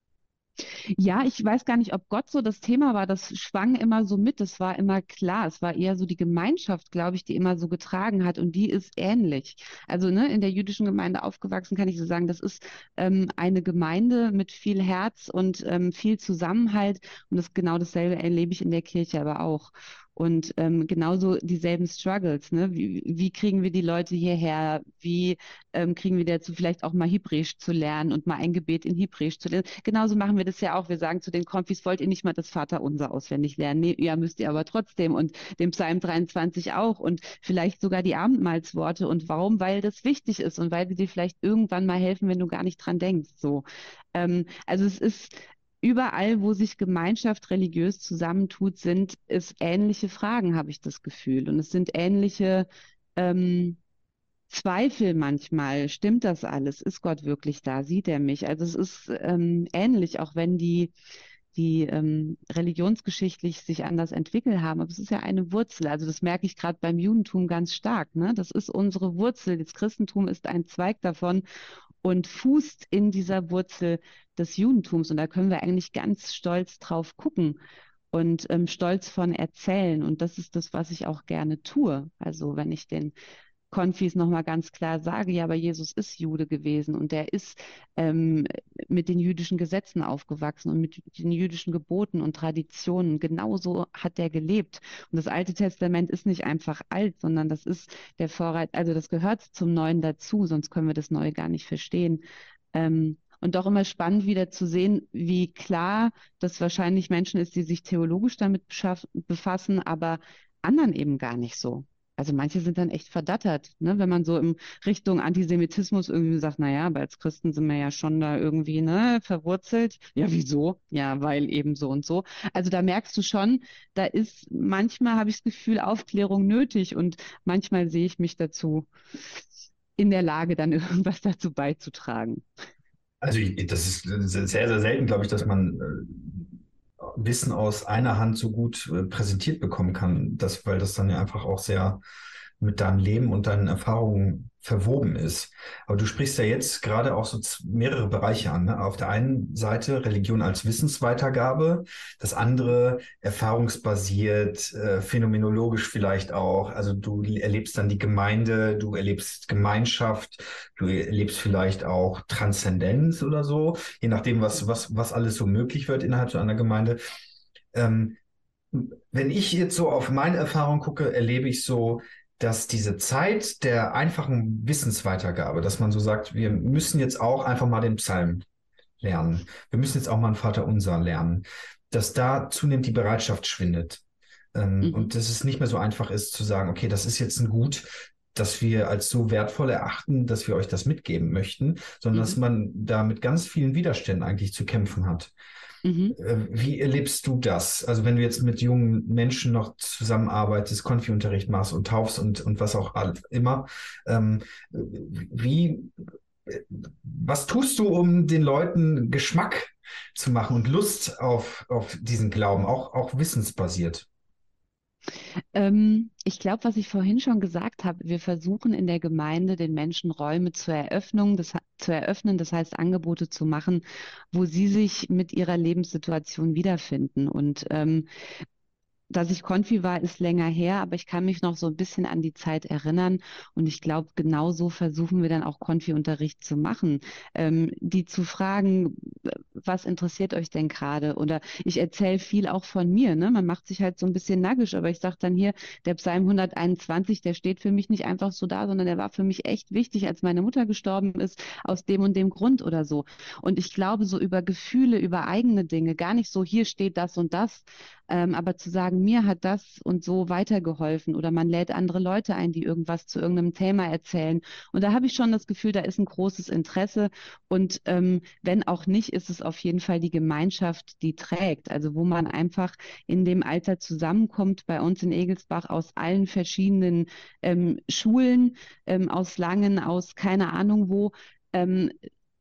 Ja, ich weiß gar nicht, ob Gott so das Thema war. Das schwang immer so mit. Das war immer klar. Es war eher so die Gemeinschaft, glaube ich, die immer so getragen hat. Und die ist ähnlich. Also, ne, in der jüdischen Gemeinde aufgewachsen, kann ich so sagen, das ist ähm, eine Gemeinde mit viel Herz und ähm, viel Zusammenhalt. Und das genau dasselbe erlebe ich in der Kirche aber auch. Und ähm, genauso dieselben Struggles, ne? Wie, wie kriegen wir die Leute hierher? Wie ähm, kriegen wir dazu, vielleicht auch mal Hebräisch zu lernen und mal ein Gebet in Hebräisch zu lernen? Genauso machen wir das ja auch. Wir sagen zu den Konfis, wollt ihr nicht mal das Vaterunser auswendig lernen? Nee, ja, müsst ihr aber trotzdem. Und den Psalm dreiundzwanzig auch und vielleicht sogar die Abendmahlsworte. Und warum? Weil das wichtig ist und weil sie dir vielleicht irgendwann mal helfen, wenn du gar nicht dran denkst. So. Ähm, also es ist überall, wo sich Gemeinschaft religiös zusammentut, sind es ähnliche Fragen, habe ich das Gefühl. Und es sind ähnliche ähm, Zweifel manchmal. Stimmt das alles? Ist Gott wirklich da? Sieht er mich? Also es ist ähm, ähnlich, auch wenn die, die ähm, religionsgeschichtlich sich anders entwickelt haben. Aber es ist ja eine Wurzel. Also das merke ich gerade beim Judentum ganz stark. Ne? Das ist unsere Wurzel. Das Christentum ist ein Zweig davon und fußt in dieser Wurzel des Judentums. Und da können wir eigentlich ganz stolz drauf gucken und ähm, stolz von erzählen. Und das ist das, was ich auch gerne tue. Also wenn ich den Konfis nochmal ganz klar sage, ja, aber Jesus ist Jude gewesen und er ist ähm, mit den jüdischen Gesetzen aufgewachsen und mit den jüdischen Geboten und Traditionen. Genauso hat er gelebt. Und das Alte Testament ist nicht einfach alt, sondern das ist der Vorrat, also das gehört zum Neuen dazu, sonst können wir das Neue gar nicht verstehen. Ähm, und doch immer spannend wieder zu sehen, wie klar das wahrscheinlich Menschen ist, die sich theologisch damit befassen, aber anderen eben gar nicht so. Also manche sind dann echt verdattert, ne? Wenn man so in Richtung Antisemitismus irgendwie sagt, naja, aber als Christen sind wir ja schon da irgendwie, ne, verwurzelt. Ja, wieso? Ja, weil eben so und so. Also da merkst du schon, da ist manchmal, habe ich das Gefühl, Aufklärung nötig und manchmal sehe ich mich dazu in der Lage, dann irgendwas dazu beizutragen. Also ich, das ist sehr, sehr selten, glaube ich, dass man äh, Wissen aus einer Hand so gut äh, präsentiert bekommen kann, das, weil das dann ja einfach auch sehr mit deinem Leben und deinen Erfahrungen verwoben ist. Aber du sprichst ja jetzt gerade auch so z- mehrere Bereiche an, ne? Auf der einen Seite Religion als Wissensweitergabe, das andere erfahrungsbasiert, äh, phänomenologisch vielleicht auch. Also du erlebst dann die Gemeinde, du erlebst Gemeinschaft, du erlebst vielleicht auch Transzendenz oder so, je nachdem, was, was, was alles so möglich wird innerhalb so einer Gemeinde. Ähm, Wenn ich jetzt so auf meine Erfahrung gucke, erlebe ich so, dass diese Zeit der einfachen Wissensweitergabe, dass man so sagt, wir müssen jetzt auch einfach mal den Psalm lernen. Wir müssen jetzt auch mal ein Vaterunser lernen, dass da zunehmend die Bereitschaft schwindet. Ähm, Mhm. und dass es nicht mehr so einfach ist zu sagen, okay, das ist jetzt ein Gut, das wir als so wertvoll erachten, dass wir euch das mitgeben möchten, sondern dass Mhm. man da mit ganz vielen Widerständen eigentlich zu kämpfen hat. Mhm. Äh, Wie erlebst du das? Also wenn du jetzt mit jungen Menschen noch zusammenarbeitest, Konfi-Unterricht machst und taufst und, und was auch all- immer, ähm, wie, was tust du, um den Leuten Geschmack zu machen und Lust auf, auf diesen Glauben, auch, auch wissensbasiert? Ähm, ich glaube, was ich vorhin schon gesagt habe, wir versuchen in der Gemeinde den Menschen Räume zur Eröffnung, das, zu eröffnen, das heißt Angebote zu machen, wo sie sich mit ihrer Lebenssituation wiederfinden. Und ähm, dass ich Konfi war, ist länger her, aber ich kann mich noch so ein bisschen an die Zeit erinnern. Und ich glaube, genau so versuchen wir dann auch Konfi-Unterricht zu machen. Ähm, die zu fragen, was interessiert euch denn gerade? Oder ich erzähle viel auch von mir. Ne? Man macht sich halt so ein bisschen nackig, aber ich sage dann hier, der Psalm hunderteinundzwanzig, der steht für mich nicht einfach so da, sondern der war für mich echt wichtig, als meine Mutter gestorben ist, aus dem und dem Grund oder so. Und ich glaube, so über Gefühle, über eigene Dinge, gar nicht so, hier steht das und das, ähm, aber zu sagen, mir hat das und so weitergeholfen oder man lädt andere Leute ein, die irgendwas zu irgendeinem Thema erzählen. Und da habe ich schon das Gefühl, da ist ein großes Interesse. Und ähm, wenn auch nicht, ist es auf jeden Fall die Gemeinschaft, die trägt. Also wo man einfach in dem Alter zusammenkommt, bei uns in Egelsbach aus allen verschiedenen ähm, Schulen, ähm, aus Langen, aus keine Ahnung wo. Ähm,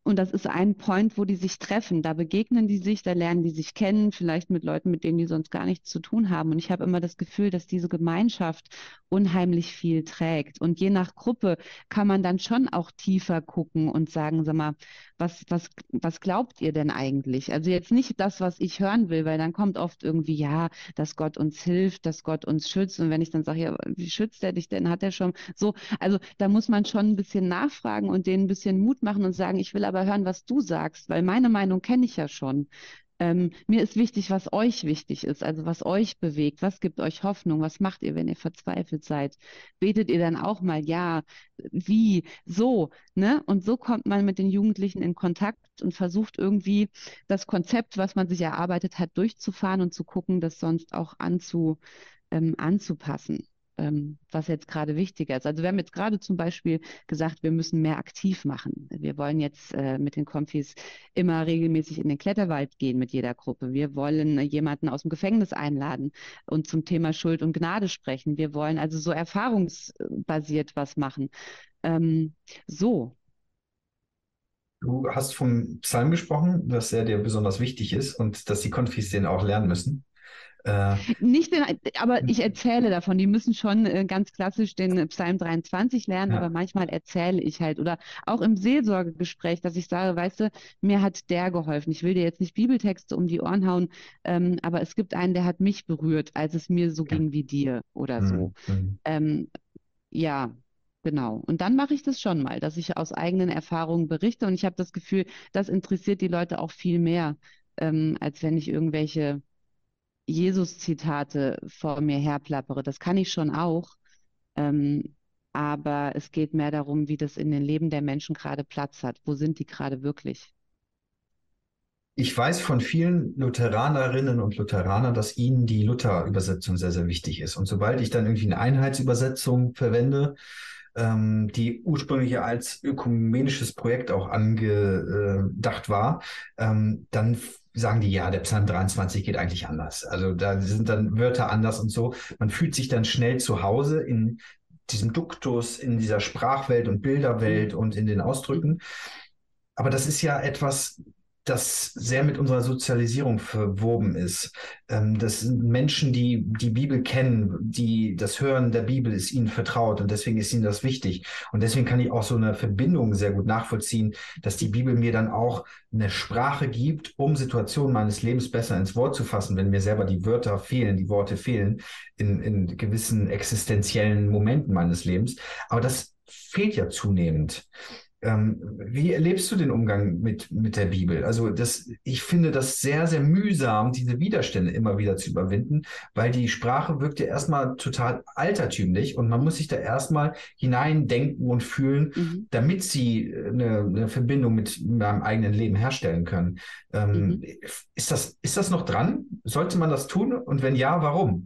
Und das ist ein Point, wo die sich treffen. Da begegnen die sich, da lernen die sich kennen, vielleicht mit Leuten, mit denen die sonst gar nichts zu tun haben. Und ich habe immer das Gefühl, dass diese Gemeinschaft unheimlich viel trägt. Und je nach Gruppe kann man dann schon auch tiefer gucken und sagen, sag mal, was, was, was glaubt ihr denn eigentlich? Also jetzt nicht das, was ich hören will, weil dann kommt oft irgendwie, ja, dass Gott uns hilft, dass Gott uns schützt. Und wenn ich dann sage, ja, wie schützt er dich denn? Hat er schon so? Also da muss man schon ein bisschen nachfragen und denen ein bisschen Mut machen und sagen, ich will aber hören, was du sagst, weil meine Meinung kenne ich ja schon. Ähm, mir ist wichtig, was euch wichtig ist, also was euch bewegt, was gibt euch Hoffnung, was macht ihr, wenn ihr verzweifelt seid? Betet ihr dann auch mal, ja, wie, so, ne? Und so kommt man mit den Jugendlichen in Kontakt und versucht irgendwie das Konzept, was man sich erarbeitet hat, durchzufahren und zu gucken, das sonst auch anzu, ähm, anzupassen, ähm, was jetzt gerade wichtiger ist. Also wir haben jetzt gerade zum Beispiel gesagt, wir müssen mehr aktiv machen. Wir wollen jetzt äh, mit den Konfis immer regelmäßig in den Kletterwald gehen mit jeder Gruppe. Wir wollen äh, jemanden aus dem Gefängnis einladen und zum Thema Schuld und Gnade sprechen. Wir wollen also so erfahrungsbasiert was machen. Ähm, so. Du hast vom Psalm gesprochen, dass er dir besonders wichtig ist und dass die Konfis den auch lernen müssen. Äh, Nicht den, aber ich erzähle davon. Die müssen schon äh, ganz klassisch den Psalm dreiundzwanzig lernen, aber ja, manchmal erzähle ich halt. Oder auch im Seelsorgegespräch, dass ich sage, weißt du, mir hat der geholfen. Ich will dir jetzt nicht Bibeltexte um die Ohren hauen, ähm, aber es gibt einen, der hat mich berührt, als es mir so ja. ging wie dir oder so. Hm, hm. Ähm, ja, genau. Und dann mache ich das schon mal, dass ich aus eigenen Erfahrungen berichte. Und ich habe das Gefühl, das interessiert die Leute auch viel mehr, ähm, als wenn ich irgendwelche Jesus-Zitate vor mir herplappere. Das kann ich schon auch. Ähm, aber es geht mehr darum, wie das in den Leben der Menschen gerade Platz hat. Wo sind die gerade wirklich? Ich weiß von vielen Lutheranerinnen und Lutheranern, dass ihnen die Luther-Übersetzung sehr, sehr wichtig ist. Und sobald ich dann irgendwie eine Einheitsübersetzung verwende, ähm, die ursprünglich ja als ökumenisches Projekt auch angedacht war, ähm, dann f- sagen die, ja, der Psalm dreiundzwanzig geht eigentlich anders. Also da sind dann Wörter anders und so. Man fühlt sich dann schnell zu Hause in diesem Duktus, in dieser Sprachwelt und Bilderwelt Mhm. und in den Mhm. Ausdrücken. Aber das ist ja etwas, das sehr mit unserer Sozialisierung verwoben ist. Ähm, das sind Menschen, die die Bibel kennen, die das Hören der Bibel ist ihnen vertraut und deswegen ist ihnen das wichtig. Und deswegen kann ich auch so eine Verbindung sehr gut nachvollziehen, dass die Bibel mir dann auch eine Sprache gibt, um Situationen meines Lebens besser ins Wort zu fassen, wenn mir selber die Wörter fehlen, die Worte fehlen in, in gewissen existenziellen Momenten meines Lebens. Aber das fehlt ja zunehmend. Ähm, wie erlebst du den Umgang mit, mit der Bibel? Also das, ich finde das sehr, sehr mühsam, diese Widerstände immer wieder zu überwinden, weil die Sprache wirkt ja erstmal total altertümlich und man muss sich da erstmal hineindenken und fühlen, Mhm. damit sie äh, eine, eine Verbindung mit meinem eigenen Leben herstellen können. Ähm, Mhm. ist das, ist das noch dran? Sollte man das tun? Und wenn ja, warum?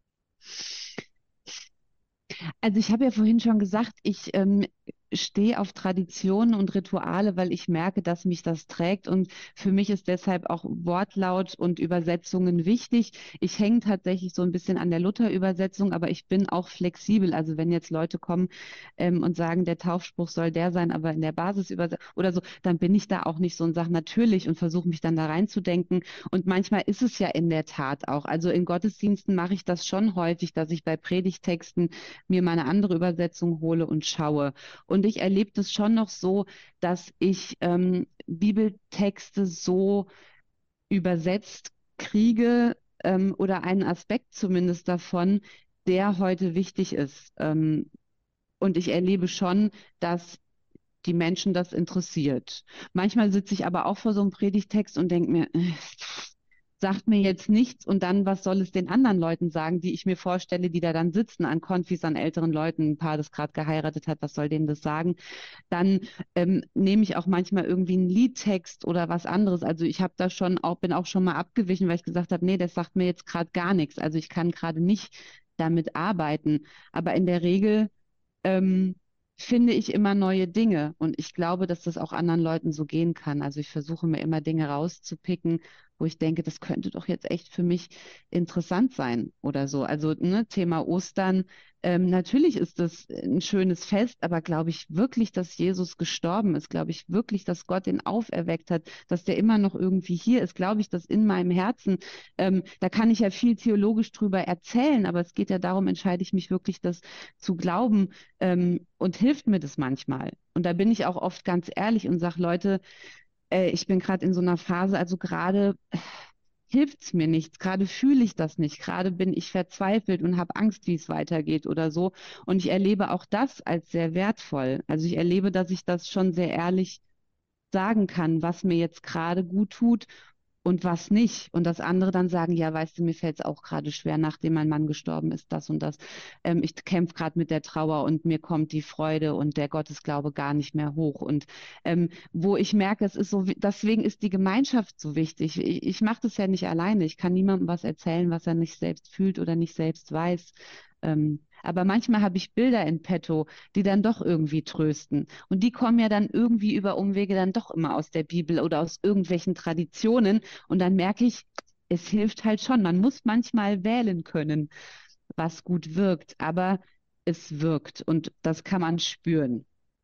Also ich habe ja vorhin schon gesagt, ich ähm, stehe auf Traditionen und Rituale, weil ich merke, dass mich das trägt und für mich ist deshalb auch Wortlaut und Übersetzungen wichtig. Ich hänge tatsächlich so ein bisschen an der Luther-Übersetzung, aber ich bin auch flexibel. Also wenn jetzt Leute kommen ähm, und sagen, der Taufspruch soll der sein, aber in der Basisübersetzung oder so, dann bin ich da auch nicht so und sage natürlich und versuche mich dann da reinzudenken. Und manchmal ist es ja in der Tat auch. Also in Gottesdiensten mache ich das schon häufig, dass ich bei Predigtexten mir mal eine andere Übersetzung hole und schaue. Und ich erlebe das schon noch so, dass ich ähm, Bibeltexte so übersetzt kriege ähm, oder einen Aspekt zumindest davon, der heute wichtig ist. Ähm, und ich erlebe schon, dass die Menschen das interessiert. Manchmal sitze ich aber auch vor so einem Predigtext und denke mir, äh, sagt mir jetzt nichts und dann, was soll es den anderen Leuten sagen, die ich mir vorstelle, die da dann sitzen, an Konfis, an älteren Leuten, ein Paar, das gerade geheiratet hat, was soll denen das sagen? Dann ähm, nehme ich auch manchmal irgendwie einen Liedtext oder was anderes. Also ich habe da schon auch, bin auch schon mal abgewichen, weil ich gesagt habe, nee, das sagt mir jetzt gerade gar nichts. Also ich kann gerade nicht damit arbeiten. Aber in der Regel ähm, finde ich immer neue Dinge und ich glaube, dass das auch anderen Leuten so gehen kann. Also ich versuche mir immer Dinge rauszupicken wo ich denke, das könnte doch jetzt echt für mich interessant sein oder so. Also ne, Thema Ostern, ähm, natürlich ist das ein schönes Fest, aber glaube ich wirklich, dass Jesus gestorben ist? Glaube ich wirklich, dass Gott ihn auferweckt hat, dass der immer noch irgendwie hier ist? Glaube ich, dass in meinem Herzen, ähm, da kann ich ja viel theologisch drüber erzählen, aber es geht ja darum, entscheide ich mich wirklich, das zu glauben, ähm, und hilft mir das manchmal? Und da bin ich auch oft ganz ehrlich und sage, Leute, äh, ich bin gerade in so einer Phase, also gerade hilft es mir nichts, gerade fühle ich das nicht, gerade bin ich verzweifelt und habe Angst, wie es weitergeht oder so. Und ich erlebe auch das als sehr wertvoll. Also ich erlebe, dass ich das schon sehr ehrlich sagen kann, was mir jetzt gerade gut tut und was nicht. Und dass andere dann sagen, ja, weißt du, mir fällt es auch gerade schwer, nachdem mein Mann gestorben ist, das und das. Ähm, ich kämpfe gerade mit der Trauer und mir kommt die Freude und der Gottesglaube gar nicht mehr hoch. Und ähm, wo ich merke, es ist so, wi- deswegen ist die Gemeinschaft so wichtig. Ich, ich mache das ja nicht alleine. Ich kann niemandem was erzählen, was er nicht selbst fühlt oder nicht selbst weiß. Ähm, aber manchmal habe ich Bilder in petto, die dann doch irgendwie trösten. Und die kommen ja dann irgendwie über Umwege dann doch immer aus der Bibel oder aus irgendwelchen Traditionen. Und dann merke ich, es hilft halt schon. Man muss manchmal wählen können, was gut wirkt, aber es wirkt und das kann man spüren.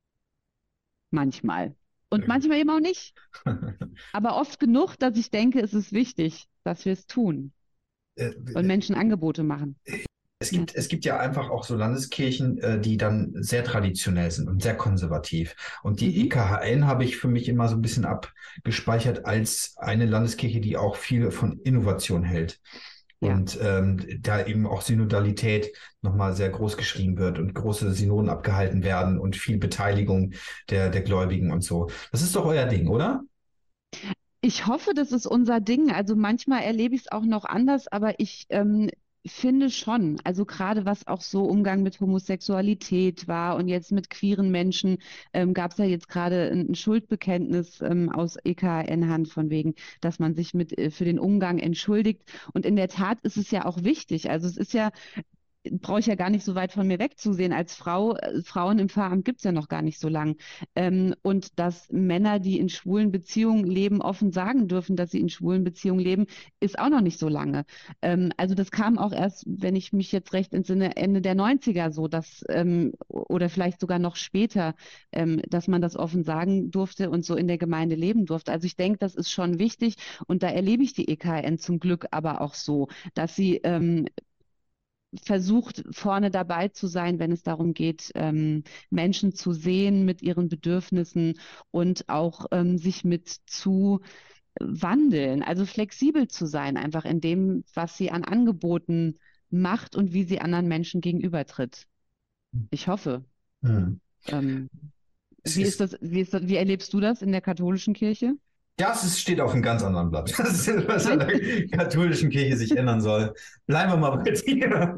Manchmal. Und Sehr gut. manchmal eben auch nicht. Aber oft genug, dass ich denke, es ist wichtig, dass wir es tun Äh, und Menschen Angebote machen. Es Ja. gibt, es gibt ja einfach auch so Landeskirchen, äh, die dann sehr traditionell sind und sehr konservativ. Und die Mhm. E K H N habe ich für mich immer so ein bisschen abgespeichert als eine Landeskirche, die auch viel von Innovation hält. Ja. Und ähm, da eben auch Synodalität nochmal sehr groß geschrieben wird und große Synoden abgehalten werden und viel Beteiligung der, der Gläubigen und so. Das ist doch euer Ding, oder? Ich hoffe, das ist unser Ding. Also manchmal erlebe ich es auch noch anders, aber ich ähm, finde schon, also gerade was auch so Umgang mit Homosexualität war und jetzt mit queeren Menschen, ähm, gab es ja jetzt gerade ein, ein Schuldbekenntnis ähm, aus E K N-Hand von wegen, dass man sich mit äh, für den Umgang entschuldigt. Und in der Tat ist es ja auch wichtig. Also es ist ja brauche ich ja gar nicht so weit von mir wegzusehen. Als Frau, äh, Frauen im Pfarramt gibt es ja noch gar nicht so lang. Ähm, und dass Männer, die in schwulen Beziehungen leben, offen sagen dürfen, dass sie in schwulen Beziehungen leben, ist auch noch nicht so lange. Ähm, also das kam auch erst, wenn ich mich jetzt recht entsinne, Ende der Neunziger so, dass, ähm, oder vielleicht sogar noch später, ähm, dass man das offen sagen durfte und so in der Gemeinde leben durfte. Also ich denke, das ist schon wichtig und da erlebe ich die E K N zum Glück aber auch so, dass sie ähm, versucht, vorne dabei zu sein, wenn es darum geht, ähm, Menschen zu sehen mit ihren Bedürfnissen und auch ähm, sich mit zu wandeln, also flexibel zu sein, einfach in dem, was sie an Angeboten macht und wie sie anderen Menschen gegenübertritt. Ich hoffe. Hm. Ähm, Es wie ist ist, das, wie ist das, wie erlebst du das in der katholischen Kirche? Das ist, steht auf einem ganz anderen Blatt. Das ist, was an Nein? der katholischen Kirche sich ändern soll. Bleiben wir mal bei dir.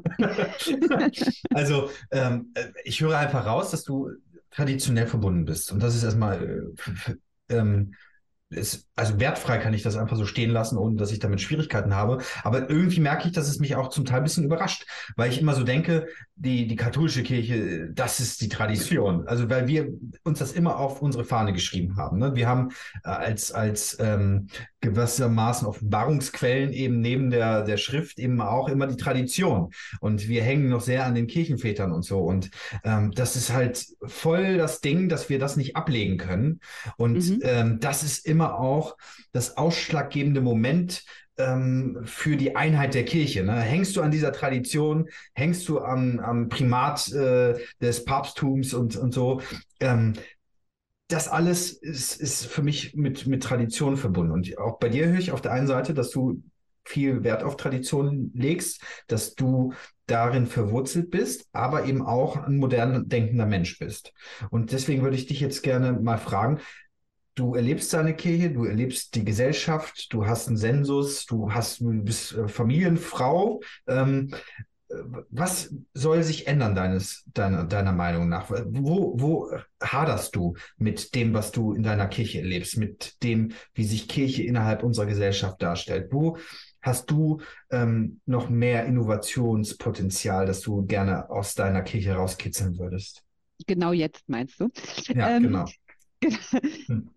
Also, ähm, äh, ich höre einfach raus, dass du traditionell verbunden bist. Und das ist erstmal, äh, f- f- ähm, ist, also wertfrei kann ich das einfach so stehen lassen, ohne dass ich damit Schwierigkeiten habe. Aber irgendwie merke ich, dass es mich auch zum Teil ein bisschen überrascht, weil ich immer so denke, die, die katholische Kirche, das ist die Tradition. Also weil wir uns das immer auf unsere Fahne geschrieben haben. Ne? Wir haben äh, als, als ähm, gewissermaßen Offenbarungsquellen eben neben der, der Schrift eben auch immer die Tradition. Und wir hängen noch sehr an den Kirchenvätern und so. Und ähm, das ist halt voll das Ding, dass wir das nicht ablegen können. Und Mhm. ähm, das ist immer auch das ausschlaggebende Moment ähm, für die Einheit der Kirche. Ne? Hängst du an dieser Tradition, hängst du am, am Primat äh, des Papsttums und, und so. Ähm, das alles ist, ist für mich mit, mit Tradition verbunden. Und auch bei dir höre ich auf der einen Seite, dass du viel Wert auf Tradition legst, dass du darin verwurzelt bist, aber eben auch ein modern denkender Mensch bist. Und deswegen würde ich dich jetzt gerne mal fragen, du erlebst deine Kirche, du erlebst die Gesellschaft, du hast einen Sensus, du hast, du bist äh, Familienfrau. Ähm, äh, was soll sich ändern deines, deiner, deiner Meinung nach? Wo, wo haderst du mit dem, was du in deiner Kirche erlebst, mit dem, wie sich Kirche innerhalb unserer Gesellschaft darstellt? Wo hast du ähm, noch mehr Innovationspotenzial, das du gerne aus deiner Kirche rauskitzeln würdest? Genau jetzt meinst du. Ja, Ähm, genau. Hm.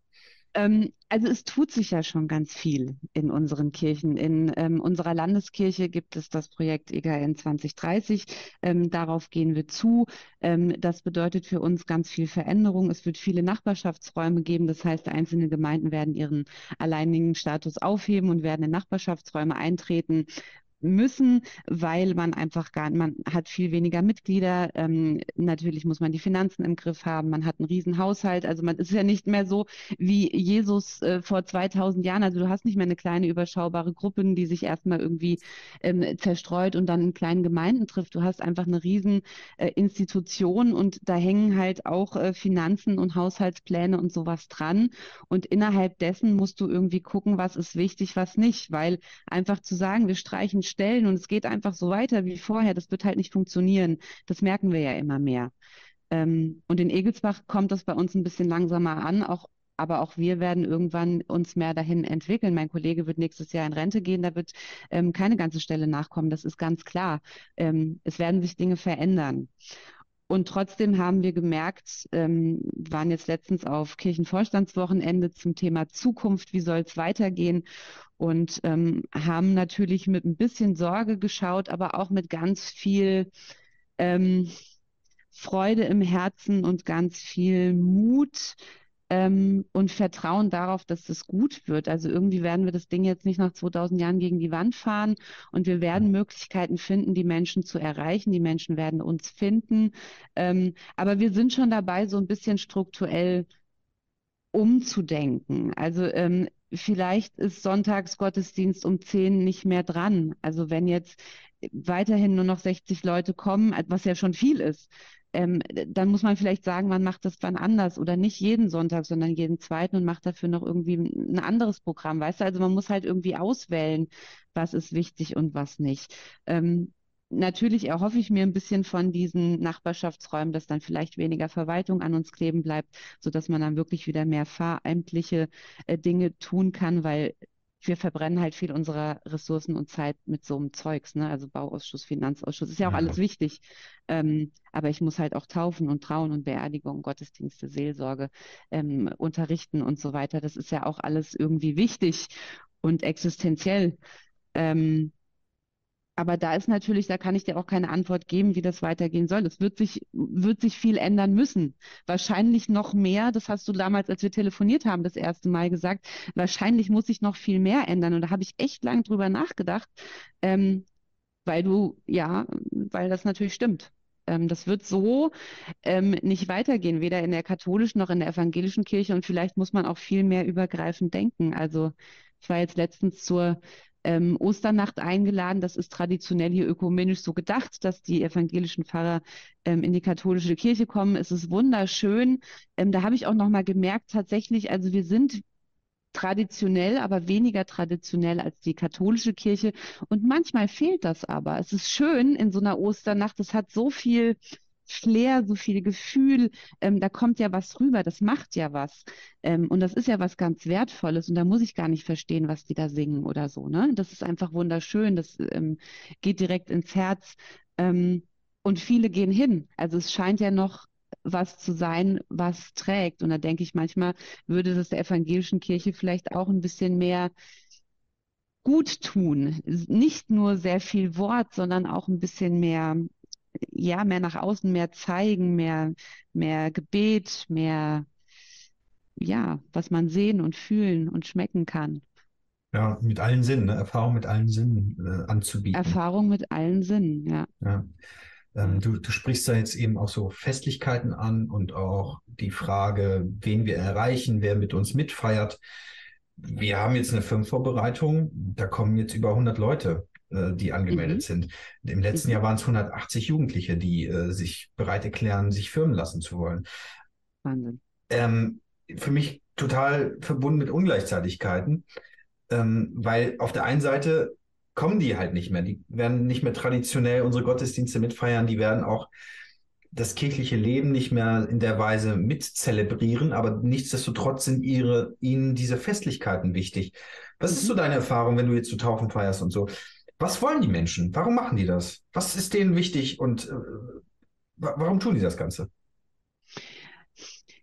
Ähm, also es tut sich ja schon ganz viel in unseren Kirchen. In ähm, unserer Landeskirche gibt es das Projekt E G N zwanzig dreißig. Ähm, darauf gehen wir zu. Ähm, das bedeutet für uns ganz viel Veränderung. Es wird viele Nachbarschaftsräume geben. Das heißt, einzelne Gemeinden werden ihren alleinigen Status aufheben und werden in Nachbarschaftsräume eintreten müssen, weil man einfach gar, man hat viel weniger Mitglieder. Ähm, natürlich muss man die Finanzen im Griff haben. Man hat einen riesen Haushalt. Also man ist ja nicht mehr so wie Jesus äh, vor zweitausend Jahren. Also du hast nicht mehr eine kleine überschaubare Gruppe, die sich erstmal irgendwie ähm, zerstreut und dann in kleinen Gemeinden trifft. Du hast einfach eine riesen äh, Institution und da hängen halt auch äh, Finanzen und Haushaltspläne und sowas dran. Und innerhalb dessen musst du irgendwie gucken, was ist wichtig, was nicht, weil einfach zu sagen, wir streichen Stellen und es geht einfach so weiter wie vorher, das wird halt nicht funktionieren. Das merken wir ja immer mehr. Ähm, und in Egelsbach kommt das bei uns ein bisschen langsamer an, auch, aber auch wir werden irgendwann uns mehr dahin entwickeln. Mein Kollege wird nächstes Jahr in Rente gehen, da wird ähm, keine ganze Stelle nachkommen, das ist ganz klar. Ähm, es werden sich Dinge verändern. Und trotzdem haben wir gemerkt, ähm, waren jetzt letztens auf Kirchenvorstandswochenende zum Thema Zukunft, wie soll es weitergehen? Und ähm, haben natürlich mit ein bisschen Sorge geschaut, aber auch mit ganz viel ähm, Freude im Herzen und ganz viel Mut ähm, und Vertrauen darauf, dass das gut wird. Also irgendwie werden wir das Ding jetzt nicht nach zweitausend Jahren gegen die Wand fahren und wir werden Möglichkeiten finden, die Menschen zu erreichen. Die Menschen werden uns finden. Ähm, aber wir sind schon dabei, so ein bisschen strukturell umzudenken. Also ähm, vielleicht ist Sonntagsgottesdienst um zehn nicht mehr dran. Also wenn jetzt weiterhin nur noch sechzig Leute kommen, was ja schon viel ist, ähm, dann muss man vielleicht sagen, man macht das dann anders oder nicht jeden Sonntag, sondern jeden zweiten und macht dafür noch irgendwie ein anderes Programm. Weißt du, also man muss halt irgendwie auswählen, was ist wichtig und was nicht. Ähm, Natürlich erhoffe ich mir ein bisschen von diesen Nachbarschaftsräumen, dass dann vielleicht weniger Verwaltung an uns kleben bleibt, sodass man dann wirklich wieder mehr pfarrämtliche äh, Dinge tun kann, weil wir verbrennen halt viel unserer Ressourcen und Zeit mit so einem Zeugs, ne? Also Bauausschuss, Finanzausschuss, ist ja auch alles Ja. wichtig. Ähm, aber ich muss halt auch taufen und trauen und Beerdigung, Gottesdienste, Seelsorge ähm, unterrichten und so weiter. Das ist ja auch alles irgendwie wichtig und existenziell. Ähm, aber da ist natürlich, da kann ich dir auch keine Antwort geben, wie das weitergehen soll. Es wird sich, wird sich viel ändern müssen. Wahrscheinlich noch mehr, das hast du damals, als wir telefoniert haben, das erste Mal gesagt, wahrscheinlich muss sich noch viel mehr ändern. Und da habe ich echt lang drüber nachgedacht, ähm, weil du, ja, weil das natürlich stimmt. Ähm, das wird so ähm, nicht weitergehen, weder in der katholischen noch in der evangelischen Kirche. Und vielleicht muss man auch viel mehr übergreifend denken. Also ich war jetzt letztens zur ähm, Osternacht eingeladen. Das ist traditionell hier ökumenisch so gedacht, dass die evangelischen Pfarrer ähm, in die katholische Kirche kommen. Es ist wunderschön. Ähm, da habe ich auch noch mal gemerkt, tatsächlich, also wir sind traditionell, aber weniger traditionell als die katholische Kirche. Und manchmal fehlt das aber. Es ist schön in so einer Osternacht. Es hat so viel Flair, so viel Gefühl. Ähm, da kommt ja was rüber. Das macht ja was. Ähm, und das ist ja was ganz Wertvolles. Und da muss ich gar nicht verstehen, was die da singen oder so. Ne? Das ist einfach wunderschön. Das ähm, geht direkt ins Herz. Ähm, und viele gehen hin. Also es scheint ja noch was zu sein, was trägt. Und da denke ich manchmal, würde das der evangelischen Kirche vielleicht auch ein bisschen mehr gut tun. Nicht nur sehr viel Wort, sondern auch ein bisschen mehr, ja, mehr nach außen, mehr zeigen, mehr, mehr Gebet, mehr, ja, was man sehen und fühlen und schmecken kann. Ja, mit allen Sinnen, ne? Erfahrung mit allen Sinnen äh, anzubieten. Erfahrung mit allen Sinnen, ja. Ja. Ähm, Ja. du, du sprichst da jetzt eben auch so Festlichkeiten an und auch die Frage, wen wir erreichen, wer mit uns mitfeiert. Wir haben jetzt eine Firmenvorbereitung, da kommen jetzt über hundert Leute, äh, die angemeldet Mhm. sind. Im letzten Mhm. Jahr waren es hundertachtzig Jugendliche, die äh, sich bereit erklären, sich firmen lassen zu wollen. Wahnsinn. Ähm, für mich total verbunden mit Ungleichzeitigkeiten, ähm, weil auf der einen Seite kommen die halt nicht mehr. Die werden nicht mehr traditionell unsere Gottesdienste mitfeiern, die werden auch das kirchliche Leben nicht mehr in der Weise mitzelebrieren, aber nichtsdestotrotz sind ihre, ihnen diese Festlichkeiten wichtig. Was ist Mhm. so deine Erfahrung, wenn du jetzt zu Taufen feierst und so? Was wollen die Menschen? Warum machen die das? Was ist denen wichtig und äh, wa- warum tun die das Ganze?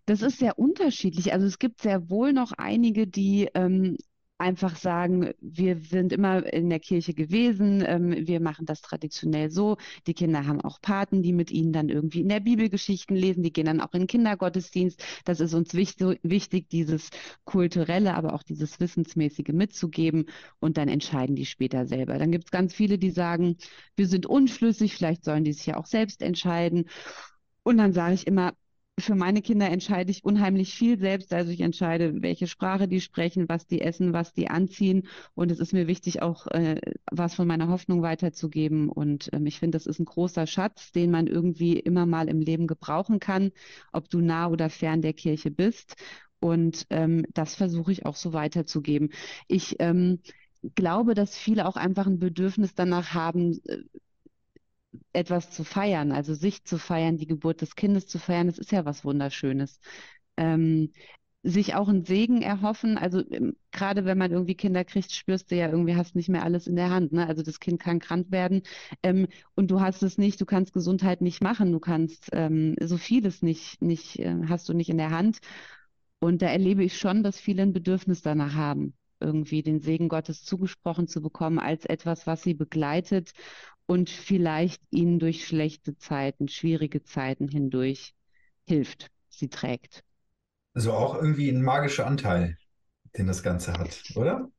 Das ist sehr unterschiedlich. Also es gibt sehr wohl noch einige, die ähm, einfach sagen, wir sind immer in der Kirche gewesen, ähm, wir machen das traditionell so. Die Kinder haben auch Paten, die mit ihnen dann irgendwie in der Bibel Geschichten lesen, die gehen dann auch in den Kindergottesdienst. Das ist uns wichtig, wichtig, dieses kulturelle, aber auch dieses Wissensmäßige mitzugeben und dann entscheiden die später selber. Dann gibt es ganz viele, die sagen, wir sind unschlüssig, vielleicht sollen die sich ja auch selbst entscheiden. Und dann sage ich immer, für meine Kinder entscheide ich unheimlich viel selbst. Also ich entscheide, welche Sprache die sprechen, was die essen, was die anziehen. Und es ist mir wichtig, auch äh, was von meiner Hoffnung weiterzugeben. Und ähm, ich finde, das ist ein großer Schatz, den man irgendwie immer mal im Leben gebrauchen kann, ob du nah oder fern der Kirche bist. Und ähm, das versuche ich auch so weiterzugeben. Ich ähm, glaube, dass viele auch einfach ein Bedürfnis danach haben, etwas zu feiern, also sich zu feiern, die Geburt des Kindes zu feiern, das ist ja was Wunderschönes. Ähm, sich auch einen Segen erhoffen, also ähm, gerade wenn man irgendwie Kinder kriegt, spürst du ja irgendwie, hast nicht mehr alles in der Hand, ne? Also das Kind kann krank werden ähm, und du hast es nicht, du kannst Gesundheit nicht machen, du kannst ähm, so vieles nicht, nicht, äh, hast du nicht in der Hand. Und da erlebe ich schon, dass viele ein Bedürfnis danach haben, irgendwie den Segen Gottes zugesprochen zu bekommen als etwas, was sie begleitet und vielleicht ihnen durch schlechte Zeiten, schwierige Zeiten hindurch hilft, sie trägt. Also auch irgendwie ein magischer Anteil, den das Ganze hat, oder?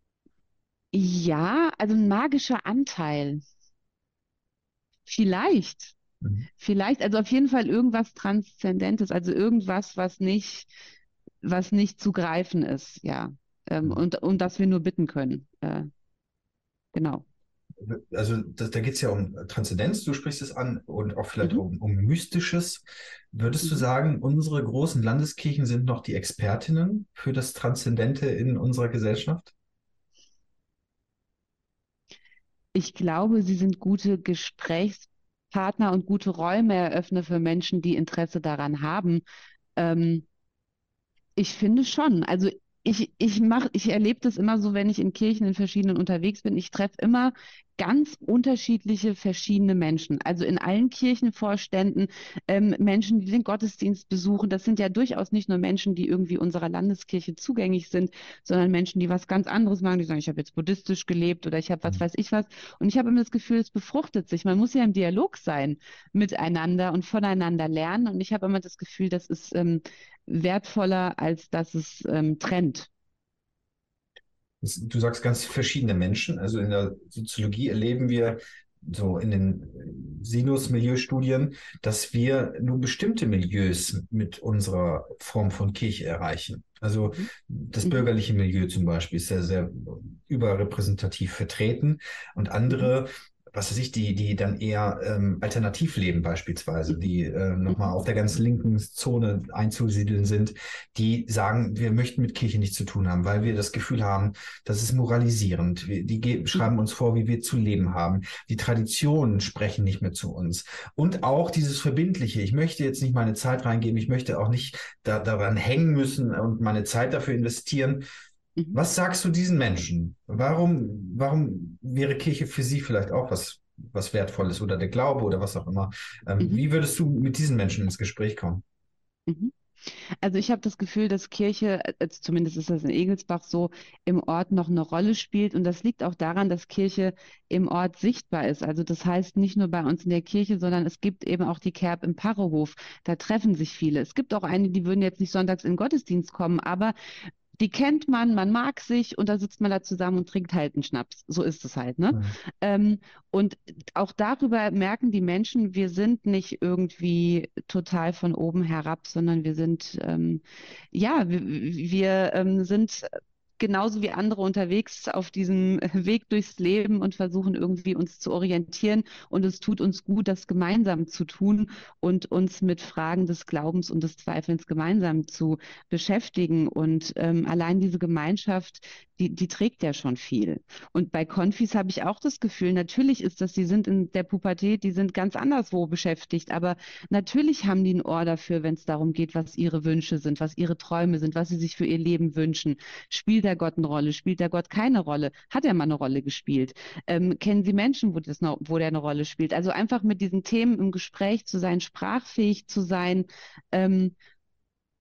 Ja, also ein magischer Anteil. Vielleicht. Mhm. Vielleicht, also auf jeden Fall irgendwas Transzendentes, also irgendwas, was nicht, was nicht zu greifen ist, ja. Ähm, und um das wir nur bitten können. Äh, genau. Also das, da geht es ja um Transzendenz, du sprichst es an, und auch vielleicht Mhm. um, um Mystisches. Würdest du Mhm. sagen, unsere großen Landeskirchen sind noch die Expertinnen für das Transzendente in unserer Gesellschaft? Ich glaube, sie sind gute Gesprächspartner und gute Räumeeröffner für Menschen, die Interesse daran haben. Ähm, Ich finde schon. Also ich, ich mach, ich erlebe das immer so, wenn ich in Kirchen in verschiedenen unterwegs bin. Ich treffe immer ganz unterschiedliche, verschiedene Menschen. Also in allen Kirchenvorständen, ähm, Menschen, die den Gottesdienst besuchen. Das sind ja durchaus nicht nur Menschen, die irgendwie unserer Landeskirche zugänglich sind, sondern Menschen, die was ganz anderes machen. Die sagen, ich habe jetzt buddhistisch gelebt oder ich habe was weiß ich was. Und ich habe immer das Gefühl, es befruchtet sich. Man muss ja im Dialog sein miteinander und voneinander lernen. Und ich habe immer das Gefühl, das ist ähm, wertvoller, als dass es ähm, trennt. Das- Du sagst ganz verschiedene Menschen. Also in der Soziologie erleben wir so in den Sinus-Milieustudien, dass wir nur bestimmte Milieus mit unserer Form von Kirche erreichen. Also Mhm. das Mhm. bürgerliche Milieu zum Beispiel ist sehr, sehr überrepräsentativ vertreten, und Mhm. andere, was weiß ich, die, die dann eher ähm, alternativ leben beispielsweise, Mhm. die äh, nochmal Mhm. auf der ganz linken Zone einzusiedeln sind, die sagen, wir möchten mit Kirche nichts zu tun haben, weil wir das Gefühl haben, das ist moralisierend. Wir, die ge- schreiben Mhm. uns vor, wie wir zu leben haben. Die Traditionen sprechen nicht mehr zu uns. Und auch dieses Verbindliche. Ich möchte jetzt nicht meine Zeit reingeben. Ich möchte auch nicht da, daran hängen müssen und meine Zeit dafür investieren. Mhm. Was sagst du diesen Menschen? Warum, warum wäre Kirche für sie vielleicht auch was, was Wertvolles, oder der Glaube oder was auch immer? Ähm, Mhm. wie würdest du mit diesen Menschen ins Gespräch kommen? Mhm. Also ich habe das Gefühl, dass Kirche, äh, zumindest ist das in Egelsbach so, im Ort noch eine Rolle spielt. Und das liegt auch daran, dass Kirche im Ort sichtbar ist. Also das heißt nicht nur bei uns in der Kirche, sondern es gibt eben auch die Kerb im Pfarrhof. Da treffen sich viele. Es gibt auch einige, die würden jetzt nicht sonntags in den Gottesdienst kommen, aber die kennt man, man mag sich und da sitzt man da zusammen und trinkt halt einen Schnaps. So ist es halt, ne? Hm. Ähm, und auch darüber merken die Menschen, wir sind nicht irgendwie total von oben herab, sondern wir sind, ähm, ja, wir, wir ähm, sind genauso wie andere unterwegs auf diesem Weg durchs Leben und versuchen irgendwie uns zu orientieren. Und es tut uns gut, das gemeinsam zu tun und uns mit Fragen des Glaubens und des Zweifelns gemeinsam zu beschäftigen. Und ähm, allein diese Gemeinschaft, die, die trägt ja schon viel. Und bei Konfis habe ich auch das Gefühl, natürlich ist das, die sind in der Pubertät, die sind ganz anderswo beschäftigt, aber natürlich haben die ein Ohr dafür, wenn es darum geht, was ihre Wünsche sind, was ihre Träume sind, was sie sich für ihr Leben wünschen. Spielt der Gott eine Rolle? Spielt der Gott keine Rolle? Hat er mal eine Rolle gespielt? Ähm, kennen Sie Menschen, wo, das noch, wo der eine Rolle spielt? Also einfach mit diesen Themen im Gespräch zu sein, sprachfähig zu sein, ähm,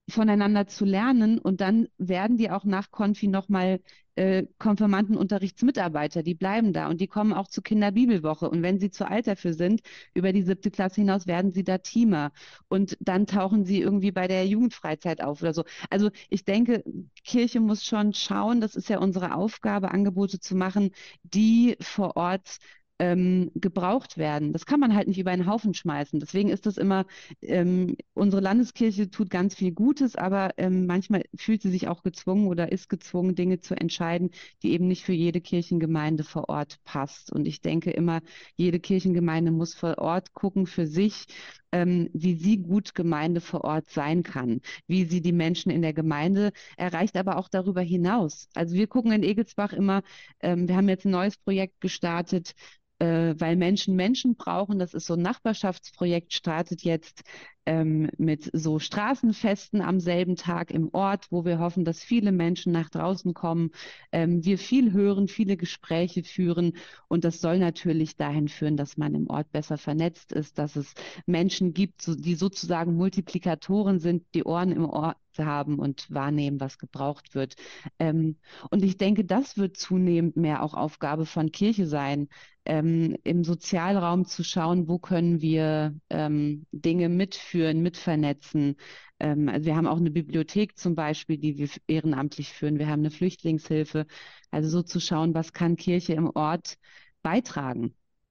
voneinander zu lernen und dann werden die auch nach Konfi nochmal äh, Konfirmandenunterrichtsmitarbeiter, die bleiben da und die kommen auch zur Kinderbibelwoche und wenn sie zu alt dafür sind, über die siebte Klasse hinaus, werden sie da Teamer und dann tauchen sie irgendwie bei der Jugendfreizeit auf oder so. Also ich denke, Kirche muss schon schauen, das ist ja unsere Aufgabe, Angebote zu machen, die vor Ort ähm, gebraucht werden. Das kann man halt nicht über einen Haufen schmeißen. Deswegen ist das immer, ähm, unsere Landeskirche tut ganz viel Gutes, aber ähm, manchmal fühlt sie sich auch gezwungen oder ist gezwungen, Dinge zu entscheiden, die eben nicht für jede Kirchengemeinde vor Ort passt. Und ich denke immer, jede Kirchengemeinde muss vor Ort gucken für sich, ähm, wie sie gut Gemeinde vor Ort sein kann, wie sie die Menschen in der Gemeinde erreicht, aber auch darüber hinaus. Also wir gucken in Egelsbach immer, ähm, wir haben jetzt ein neues Projekt gestartet, äh, weil Menschen Menschen brauchen. Das ist so ein Nachbarschaftsprojekt, startet jetzt ähm, mit so Straßenfesten am selben Tag im Ort, wo wir hoffen, dass viele Menschen nach draußen kommen, ähm, wir viel hören, viele Gespräche führen und das soll natürlich dahin führen, dass man im Ort besser vernetzt ist, dass es Menschen gibt, so, die sozusagen Multiplikatoren sind, die Ohren im Ort haben und wahrnehmen, was gebraucht wird. Ähm, und ich denke, das wird zunehmend mehr auch Aufgabe von Kirche sein, ähm, im Sozialraum zu schauen, wo können wir ähm, Dinge mitführen, mitvernetzen. Ähm, also wir haben auch eine Bibliothek zum Beispiel, die wir ehrenamtlich führen. Wir haben eine Flüchtlingshilfe. Also so zu schauen, was kann Kirche im Ort beitragen.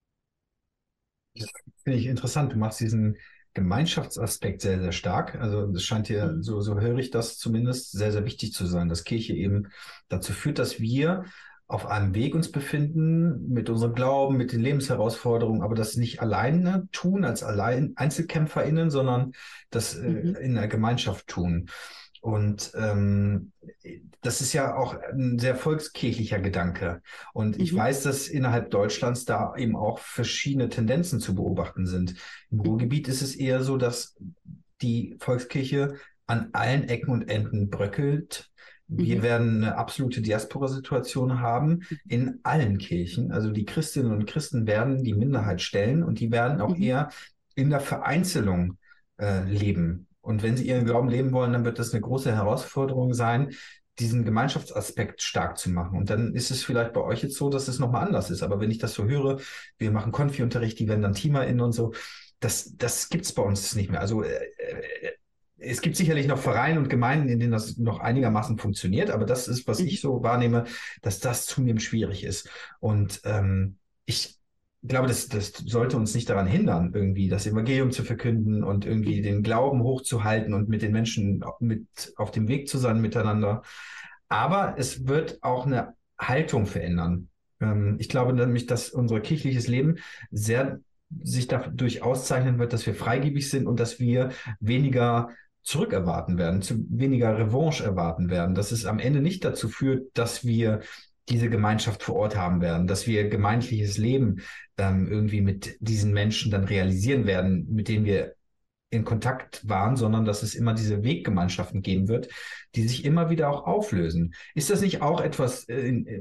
Das finde ich interessant. Du machst diesen Gemeinschaftsaspekt sehr, sehr stark. Also es scheint dir, Mhm. so, so höre ich das zumindest, sehr, sehr wichtig zu sein, dass Kirche eben dazu führt, dass wir auf einem Weg uns befinden mit unserem Glauben, mit den Lebensherausforderungen, aber das nicht alleine tun, als allein EinzelkämpferInnen, sondern das äh, Mhm. in der Gemeinschaft tun. Und ähm, das ist ja auch ein sehr volkskirchlicher Gedanke. Und ich Mhm. weiß, dass innerhalb Deutschlands da eben auch verschiedene Tendenzen zu beobachten sind. Im Mhm. Ruhrgebiet ist es eher so, dass die Volkskirche an allen Ecken und Enden bröckelt. Wir Mhm. werden eine absolute Diaspora-Situation haben Mhm. in allen Kirchen. Also die Christinnen und Christen werden die Minderheit stellen und die werden auch Mhm. eher in der Vereinzelung äh, leben. Und wenn sie ihren Glauben leben wollen, dann wird das eine große Herausforderung sein, diesen Gemeinschaftsaspekt stark zu machen. Und dann ist es vielleicht bei euch jetzt so, dass es nochmal anders ist. Aber wenn ich das so höre, wir machen Konfi-Unterricht, die werden dann TeamerInnen und so, das, das gibt es bei uns nicht mehr. Also äh, äh, es gibt sicherlich noch Vereine und Gemeinden, in denen das noch einigermaßen funktioniert, aber das ist, was Mhm. ich so wahrnehme, dass das zunehmend schwierig ist. Und ähm, ich glaube, das, das sollte uns nicht daran hindern, irgendwie das Evangelium zu verkünden und irgendwie Mhm. den Glauben hochzuhalten und mit den Menschen mit auf dem Weg zu sein miteinander. Aber es wird auch eine Haltung verändern. Ähm, ich glaube nämlich, dass unser kirchliches Leben sehr sich dadurch auszeichnen wird, dass wir freigebig sind und dass wir weniger zurückerwarten werden, zu weniger Revanche erwarten werden, dass es am Ende nicht dazu führt, dass wir diese Gemeinschaft vor Ort haben werden, dass wir gemeindliches Leben ähm, irgendwie mit diesen Menschen dann realisieren werden, mit denen wir in Kontakt waren, sondern dass es immer diese Weggemeinschaften geben wird, die sich immer wieder auch auflösen. Ist das nicht auch etwas, äh,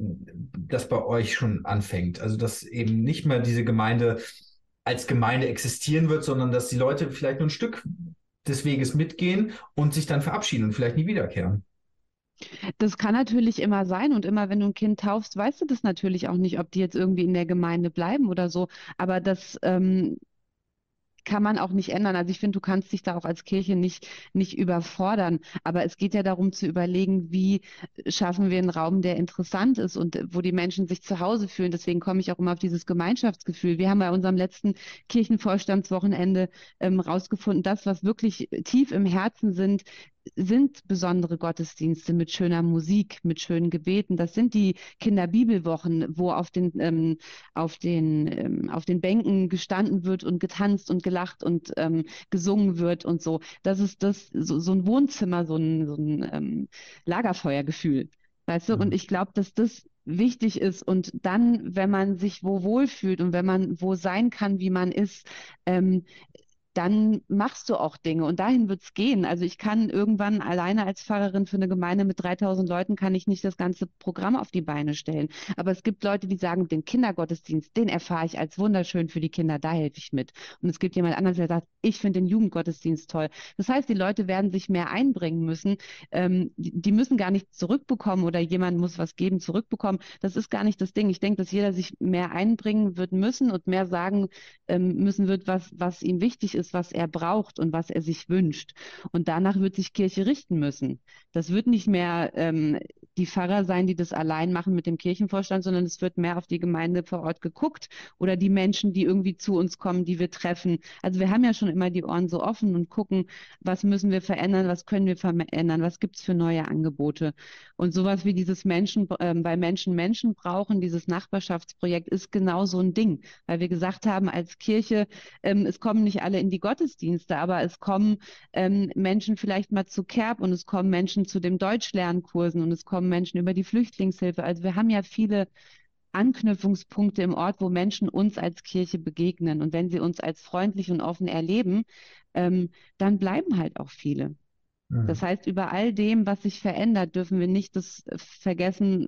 das bei euch schon anfängt? Also, dass eben nicht mehr diese Gemeinde als Gemeinde existieren wird, sondern dass die Leute vielleicht nur ein Stück des Weges mitgehen und sich dann verabschieden und vielleicht nie wiederkehren. Das kann natürlich immer sein und immer wenn du ein Kind taufst, weißt du das natürlich auch nicht, ob die jetzt irgendwie in der Gemeinde bleiben oder so. Aber das ähm, kann man auch nicht ändern. Also ich finde, du kannst dich da auch als Kirche nicht, nicht überfordern. Aber es geht ja darum zu überlegen, wie schaffen wir einen Raum, der interessant ist und wo die Menschen sich zu Hause fühlen. Deswegen komme ich auch immer auf dieses Gemeinschaftsgefühl. Wir haben bei unserem letzten Kirchenvorstandswochenende ähm, rausgefunden, das, was wirklich tief im Herzen sind, sind besondere Gottesdienste mit schöner Musik, mit schönen Gebeten. Das sind die Kinderbibelwochen, wo auf den, ähm, auf den, ähm, auf den Bänken gestanden wird und getanzt und gelacht und ähm, gesungen wird und so. Das ist das, so, so ein Wohnzimmer, so ein, so ein ähm, Lagerfeuergefühl. Weißt du? Und Mhm. ich glaube, dass das wichtig ist. Und dann, wenn man sich wo wohlfühlt und wenn man wo sein kann, wie man ist, ähm, dann machst du auch Dinge und dahin wird es gehen. Also ich kann irgendwann alleine als Pfarrerin für eine Gemeinde mit dreitausend Leuten kann ich nicht das ganze Programm auf die Beine stellen. Aber es gibt Leute, die sagen, den Kindergottesdienst, den erfahre ich als wunderschön für die Kinder, da helfe ich mit. Und es gibt jemand anderes, der sagt, ich finde den Jugendgottesdienst toll. Das heißt, die Leute werden sich mehr einbringen müssen. Ähm, die, die müssen gar nichts zurückbekommen oder jemand muss was geben, zurückbekommen. Das ist gar nicht das Ding. Ich denke, dass jeder sich mehr einbringen wird müssen und mehr sagen ähm, müssen wird, was, was ihm wichtig ist, was er braucht und was er sich wünscht. Und danach wird sich Kirche richten müssen. Das wird nicht mehr ähm, die Pfarrer sein, die das allein machen mit dem Kirchenvorstand, sondern es wird mehr auf die Gemeinde vor Ort geguckt oder die Menschen, die irgendwie zu uns kommen, die wir treffen. Also wir haben ja schon immer die Ohren so offen und gucken, was müssen wir verändern, was können wir verändern, was gibt es für neue Angebote. Und sowas wie dieses Menschen, äh, weil Menschen Menschen brauchen, dieses Nachbarschaftsprojekt ist genau so ein Ding, weil wir gesagt haben als Kirche, ähm, es kommen nicht alle in die Gottesdienste, aber es kommen ähm, Menschen vielleicht mal zu Kerb und es kommen Menschen zu den Deutschlernkursen und es kommen Menschen über die Flüchtlingshilfe. Also wir haben ja viele Anknüpfungspunkte im Ort, wo Menschen uns als Kirche begegnen. Und wenn sie uns als freundlich und offen erleben, ähm, dann bleiben halt auch viele. Das Mhm. heißt, über all dem, was sich verändert, dürfen wir nicht das äh, vergessen,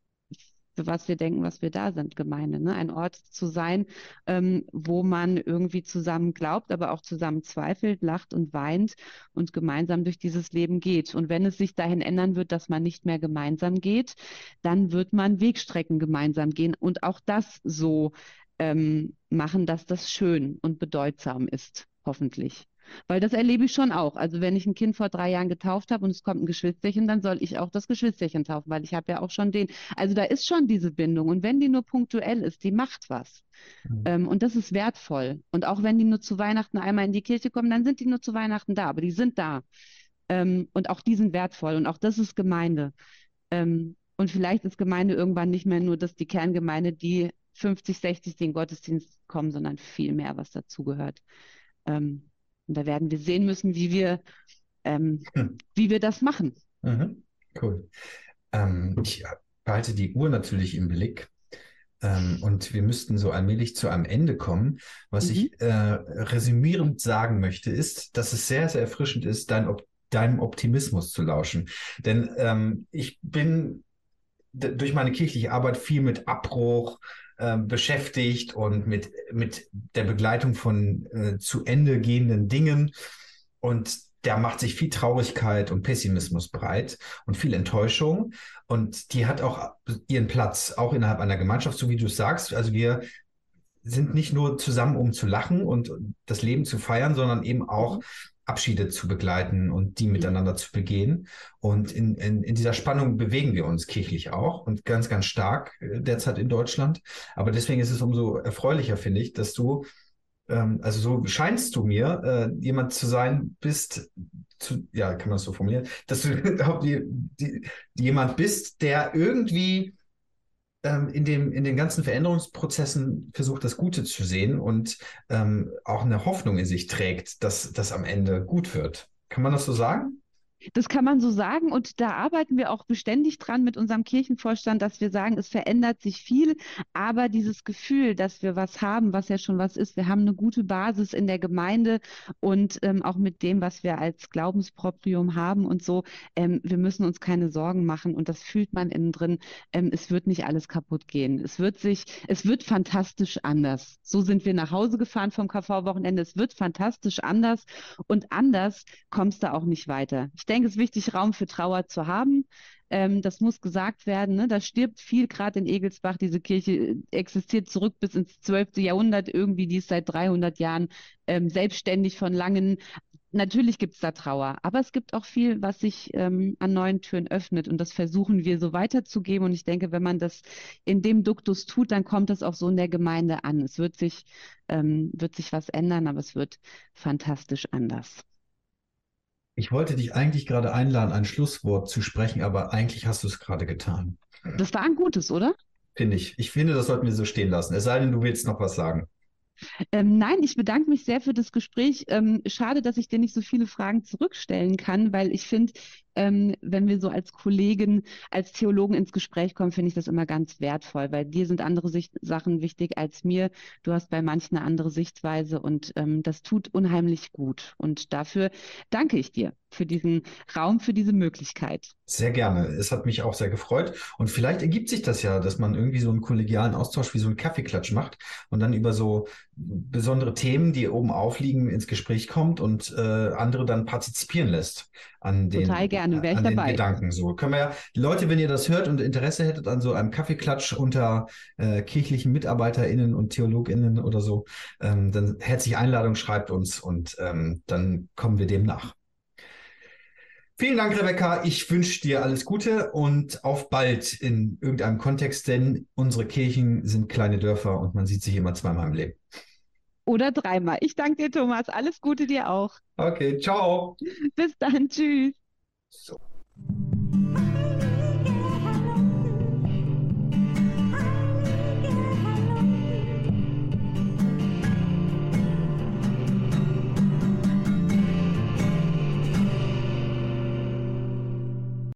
für was wir denken, was wir da sind, Gemeinde. Ne? Ein Ort zu sein, ähm, wo man irgendwie zusammen glaubt, aber auch zusammen zweifelt, lacht und weint und gemeinsam durch dieses Leben geht. Und wenn es sich dahin ändern wird, dass man nicht mehr gemeinsam geht, dann wird man Wegstrecken gemeinsam gehen und auch das so ähm, machen, dass das schön und bedeutsam ist, hoffentlich. Weil das erlebe ich schon auch. Also wenn ich ein Kind vor drei Jahren getauft habe und es kommt ein Geschwisterchen, dann soll ich auch das Geschwisterchen taufen, weil ich habe ja auch schon den. Also da ist schon diese Bindung. Und wenn die nur punktuell ist, die macht was. Mhm. Ähm, und das ist wertvoll. Und auch wenn die nur zu Weihnachten einmal in die Kirche kommen, dann sind die nur zu Weihnachten da. Aber die sind da. Ähm, und auch die sind wertvoll. Und auch das ist Gemeinde. Ähm, und vielleicht ist Gemeinde irgendwann nicht mehr nur das, die Kerngemeinde, die fünfzig, sechzig, die in den Gottesdienst kommen, sondern viel mehr, was dazugehört. Ähm, und da werden wir sehen müssen, wie wir, ähm, Hm. wie wir das machen. Mhm. Cool. Ähm, ich behalte die Uhr natürlich im Blick. Ähm, und wir müssten so allmählich zu einem Ende kommen. Was Mhm. ich äh, resümierend sagen möchte, ist, dass es sehr, sehr erfrischend ist, dein, Op deinem Optimismus zu lauschen. Denn ähm, ich bin d- durch meine kirchliche Arbeit viel mit Abbruch äh, beschäftigt und mit, mit der Begleitung von äh, zu Ende gehenden Dingen. Und da macht sich viel Traurigkeit und Pessimismus breit und viel Enttäuschung. Und die hat auch ihren Platz, auch innerhalb einer Gemeinschaft, so wie du es sagst. Also wir sind nicht nur zusammen, um zu lachen und das Leben zu feiern, sondern eben auch Mhm. Abschiede zu begleiten und die Mhm. miteinander zu begehen. Und in, in, in dieser Spannung bewegen wir uns kirchlich auch und ganz, ganz stark äh, derzeit in Deutschland. Aber deswegen ist es umso erfreulicher, finde ich, dass du, ähm, also so scheinst du mir, äh, jemand zu sein bist, zu, ja, kann man das so formulieren, dass du die, die, die jemand bist, der irgendwie ähm, in dem, in den ganzen Veränderungsprozessen versucht, das Gute zu sehen und ähm, auch eine Hoffnung in sich trägt, dass das am Ende gut wird. Kann man das so sagen? Das kann man so sagen und da arbeiten wir auch beständig dran mit unserem Kirchenvorstand, dass wir sagen, es verändert sich viel, aber dieses Gefühl, dass wir was haben, was ja schon was ist, wir haben eine gute Basis in der Gemeinde und ähm, auch mit dem, was wir als Glaubensproprium haben und so, ähm, wir müssen uns keine Sorgen machen und das fühlt man innen drin, ähm, es wird nicht alles kaputt gehen. Es wird sich, es wird fantastisch anders. So sind wir nach Hause gefahren vom K V-Wochenende, es wird fantastisch anders und anders kommst du auch nicht weiter. Ich denke, es ist wichtig, Raum für Trauer zu haben. Ähm, das muss gesagt werden. Ne? Da stirbt viel, gerade in Egelsbach. Diese Kirche äh, existiert zurück bis ins zwölfte. Jahrhundert. Irgendwie, die ist seit dreihundert Jahren ähm, selbstständig von langen. Natürlich gibt es da Trauer, aber es gibt auch viel, was sich ähm, an neuen Türen öffnet. Und das versuchen wir so weiterzugeben. Und ich denke, wenn man das in dem Duktus tut, dann kommt es auch so in der Gemeinde an. Es wird sich, ähm, wird sich was ändern, aber es wird fantastisch anders. Ich wollte dich eigentlich gerade einladen, ein Schlusswort zu sprechen, aber eigentlich hast du es gerade getan. Das war ein gutes, oder? Finde ich. Ich finde, das sollten wir so stehen lassen. Es sei denn, du willst noch was sagen. Ähm, nein, ich bedanke mich sehr für das Gespräch. Ähm, schade, dass ich dir nicht so viele Fragen zurückstellen kann, weil ich finde, ähm, wenn wir so als Kollegen, als Theologen ins Gespräch kommen, finde ich das immer ganz wertvoll, weil dir sind andere Sicht Sachen wichtig als mir. Du hast bei manchen eine andere Sichtweise und ähm, das tut unheimlich gut. Und dafür danke ich dir für diesen Raum, für diese Möglichkeit. Sehr gerne. Es hat mich auch sehr gefreut. Und vielleicht ergibt sich das ja, dass man irgendwie so einen kollegialen Austausch wie so einen Kaffeeklatsch macht und dann über so besondere Themen, die oben aufliegen, ins Gespräch kommt und äh, andere dann partizipieren lässt an Total den, gerne, wäre ich an den dabei. Gedanken. So können wir ja, Leute, wenn ihr das hört und Interesse hättet an so einem Kaffeeklatsch unter äh, kirchlichen MitarbeiterInnen und TheologInnen oder so, ähm, dann herzliche Einladung, schreibt uns und ähm, dann kommen wir dem nach. Vielen Dank, Rebecca. Ich wünsche dir alles Gute und auf bald in irgendeinem Kontext, denn unsere Kirchen sind kleine Dörfer und man sieht sich immer zweimal im Leben. Oder dreimal. Ich danke dir, Thomas. Alles Gute dir auch. Okay, ciao. Bis dann. Tschüss. So.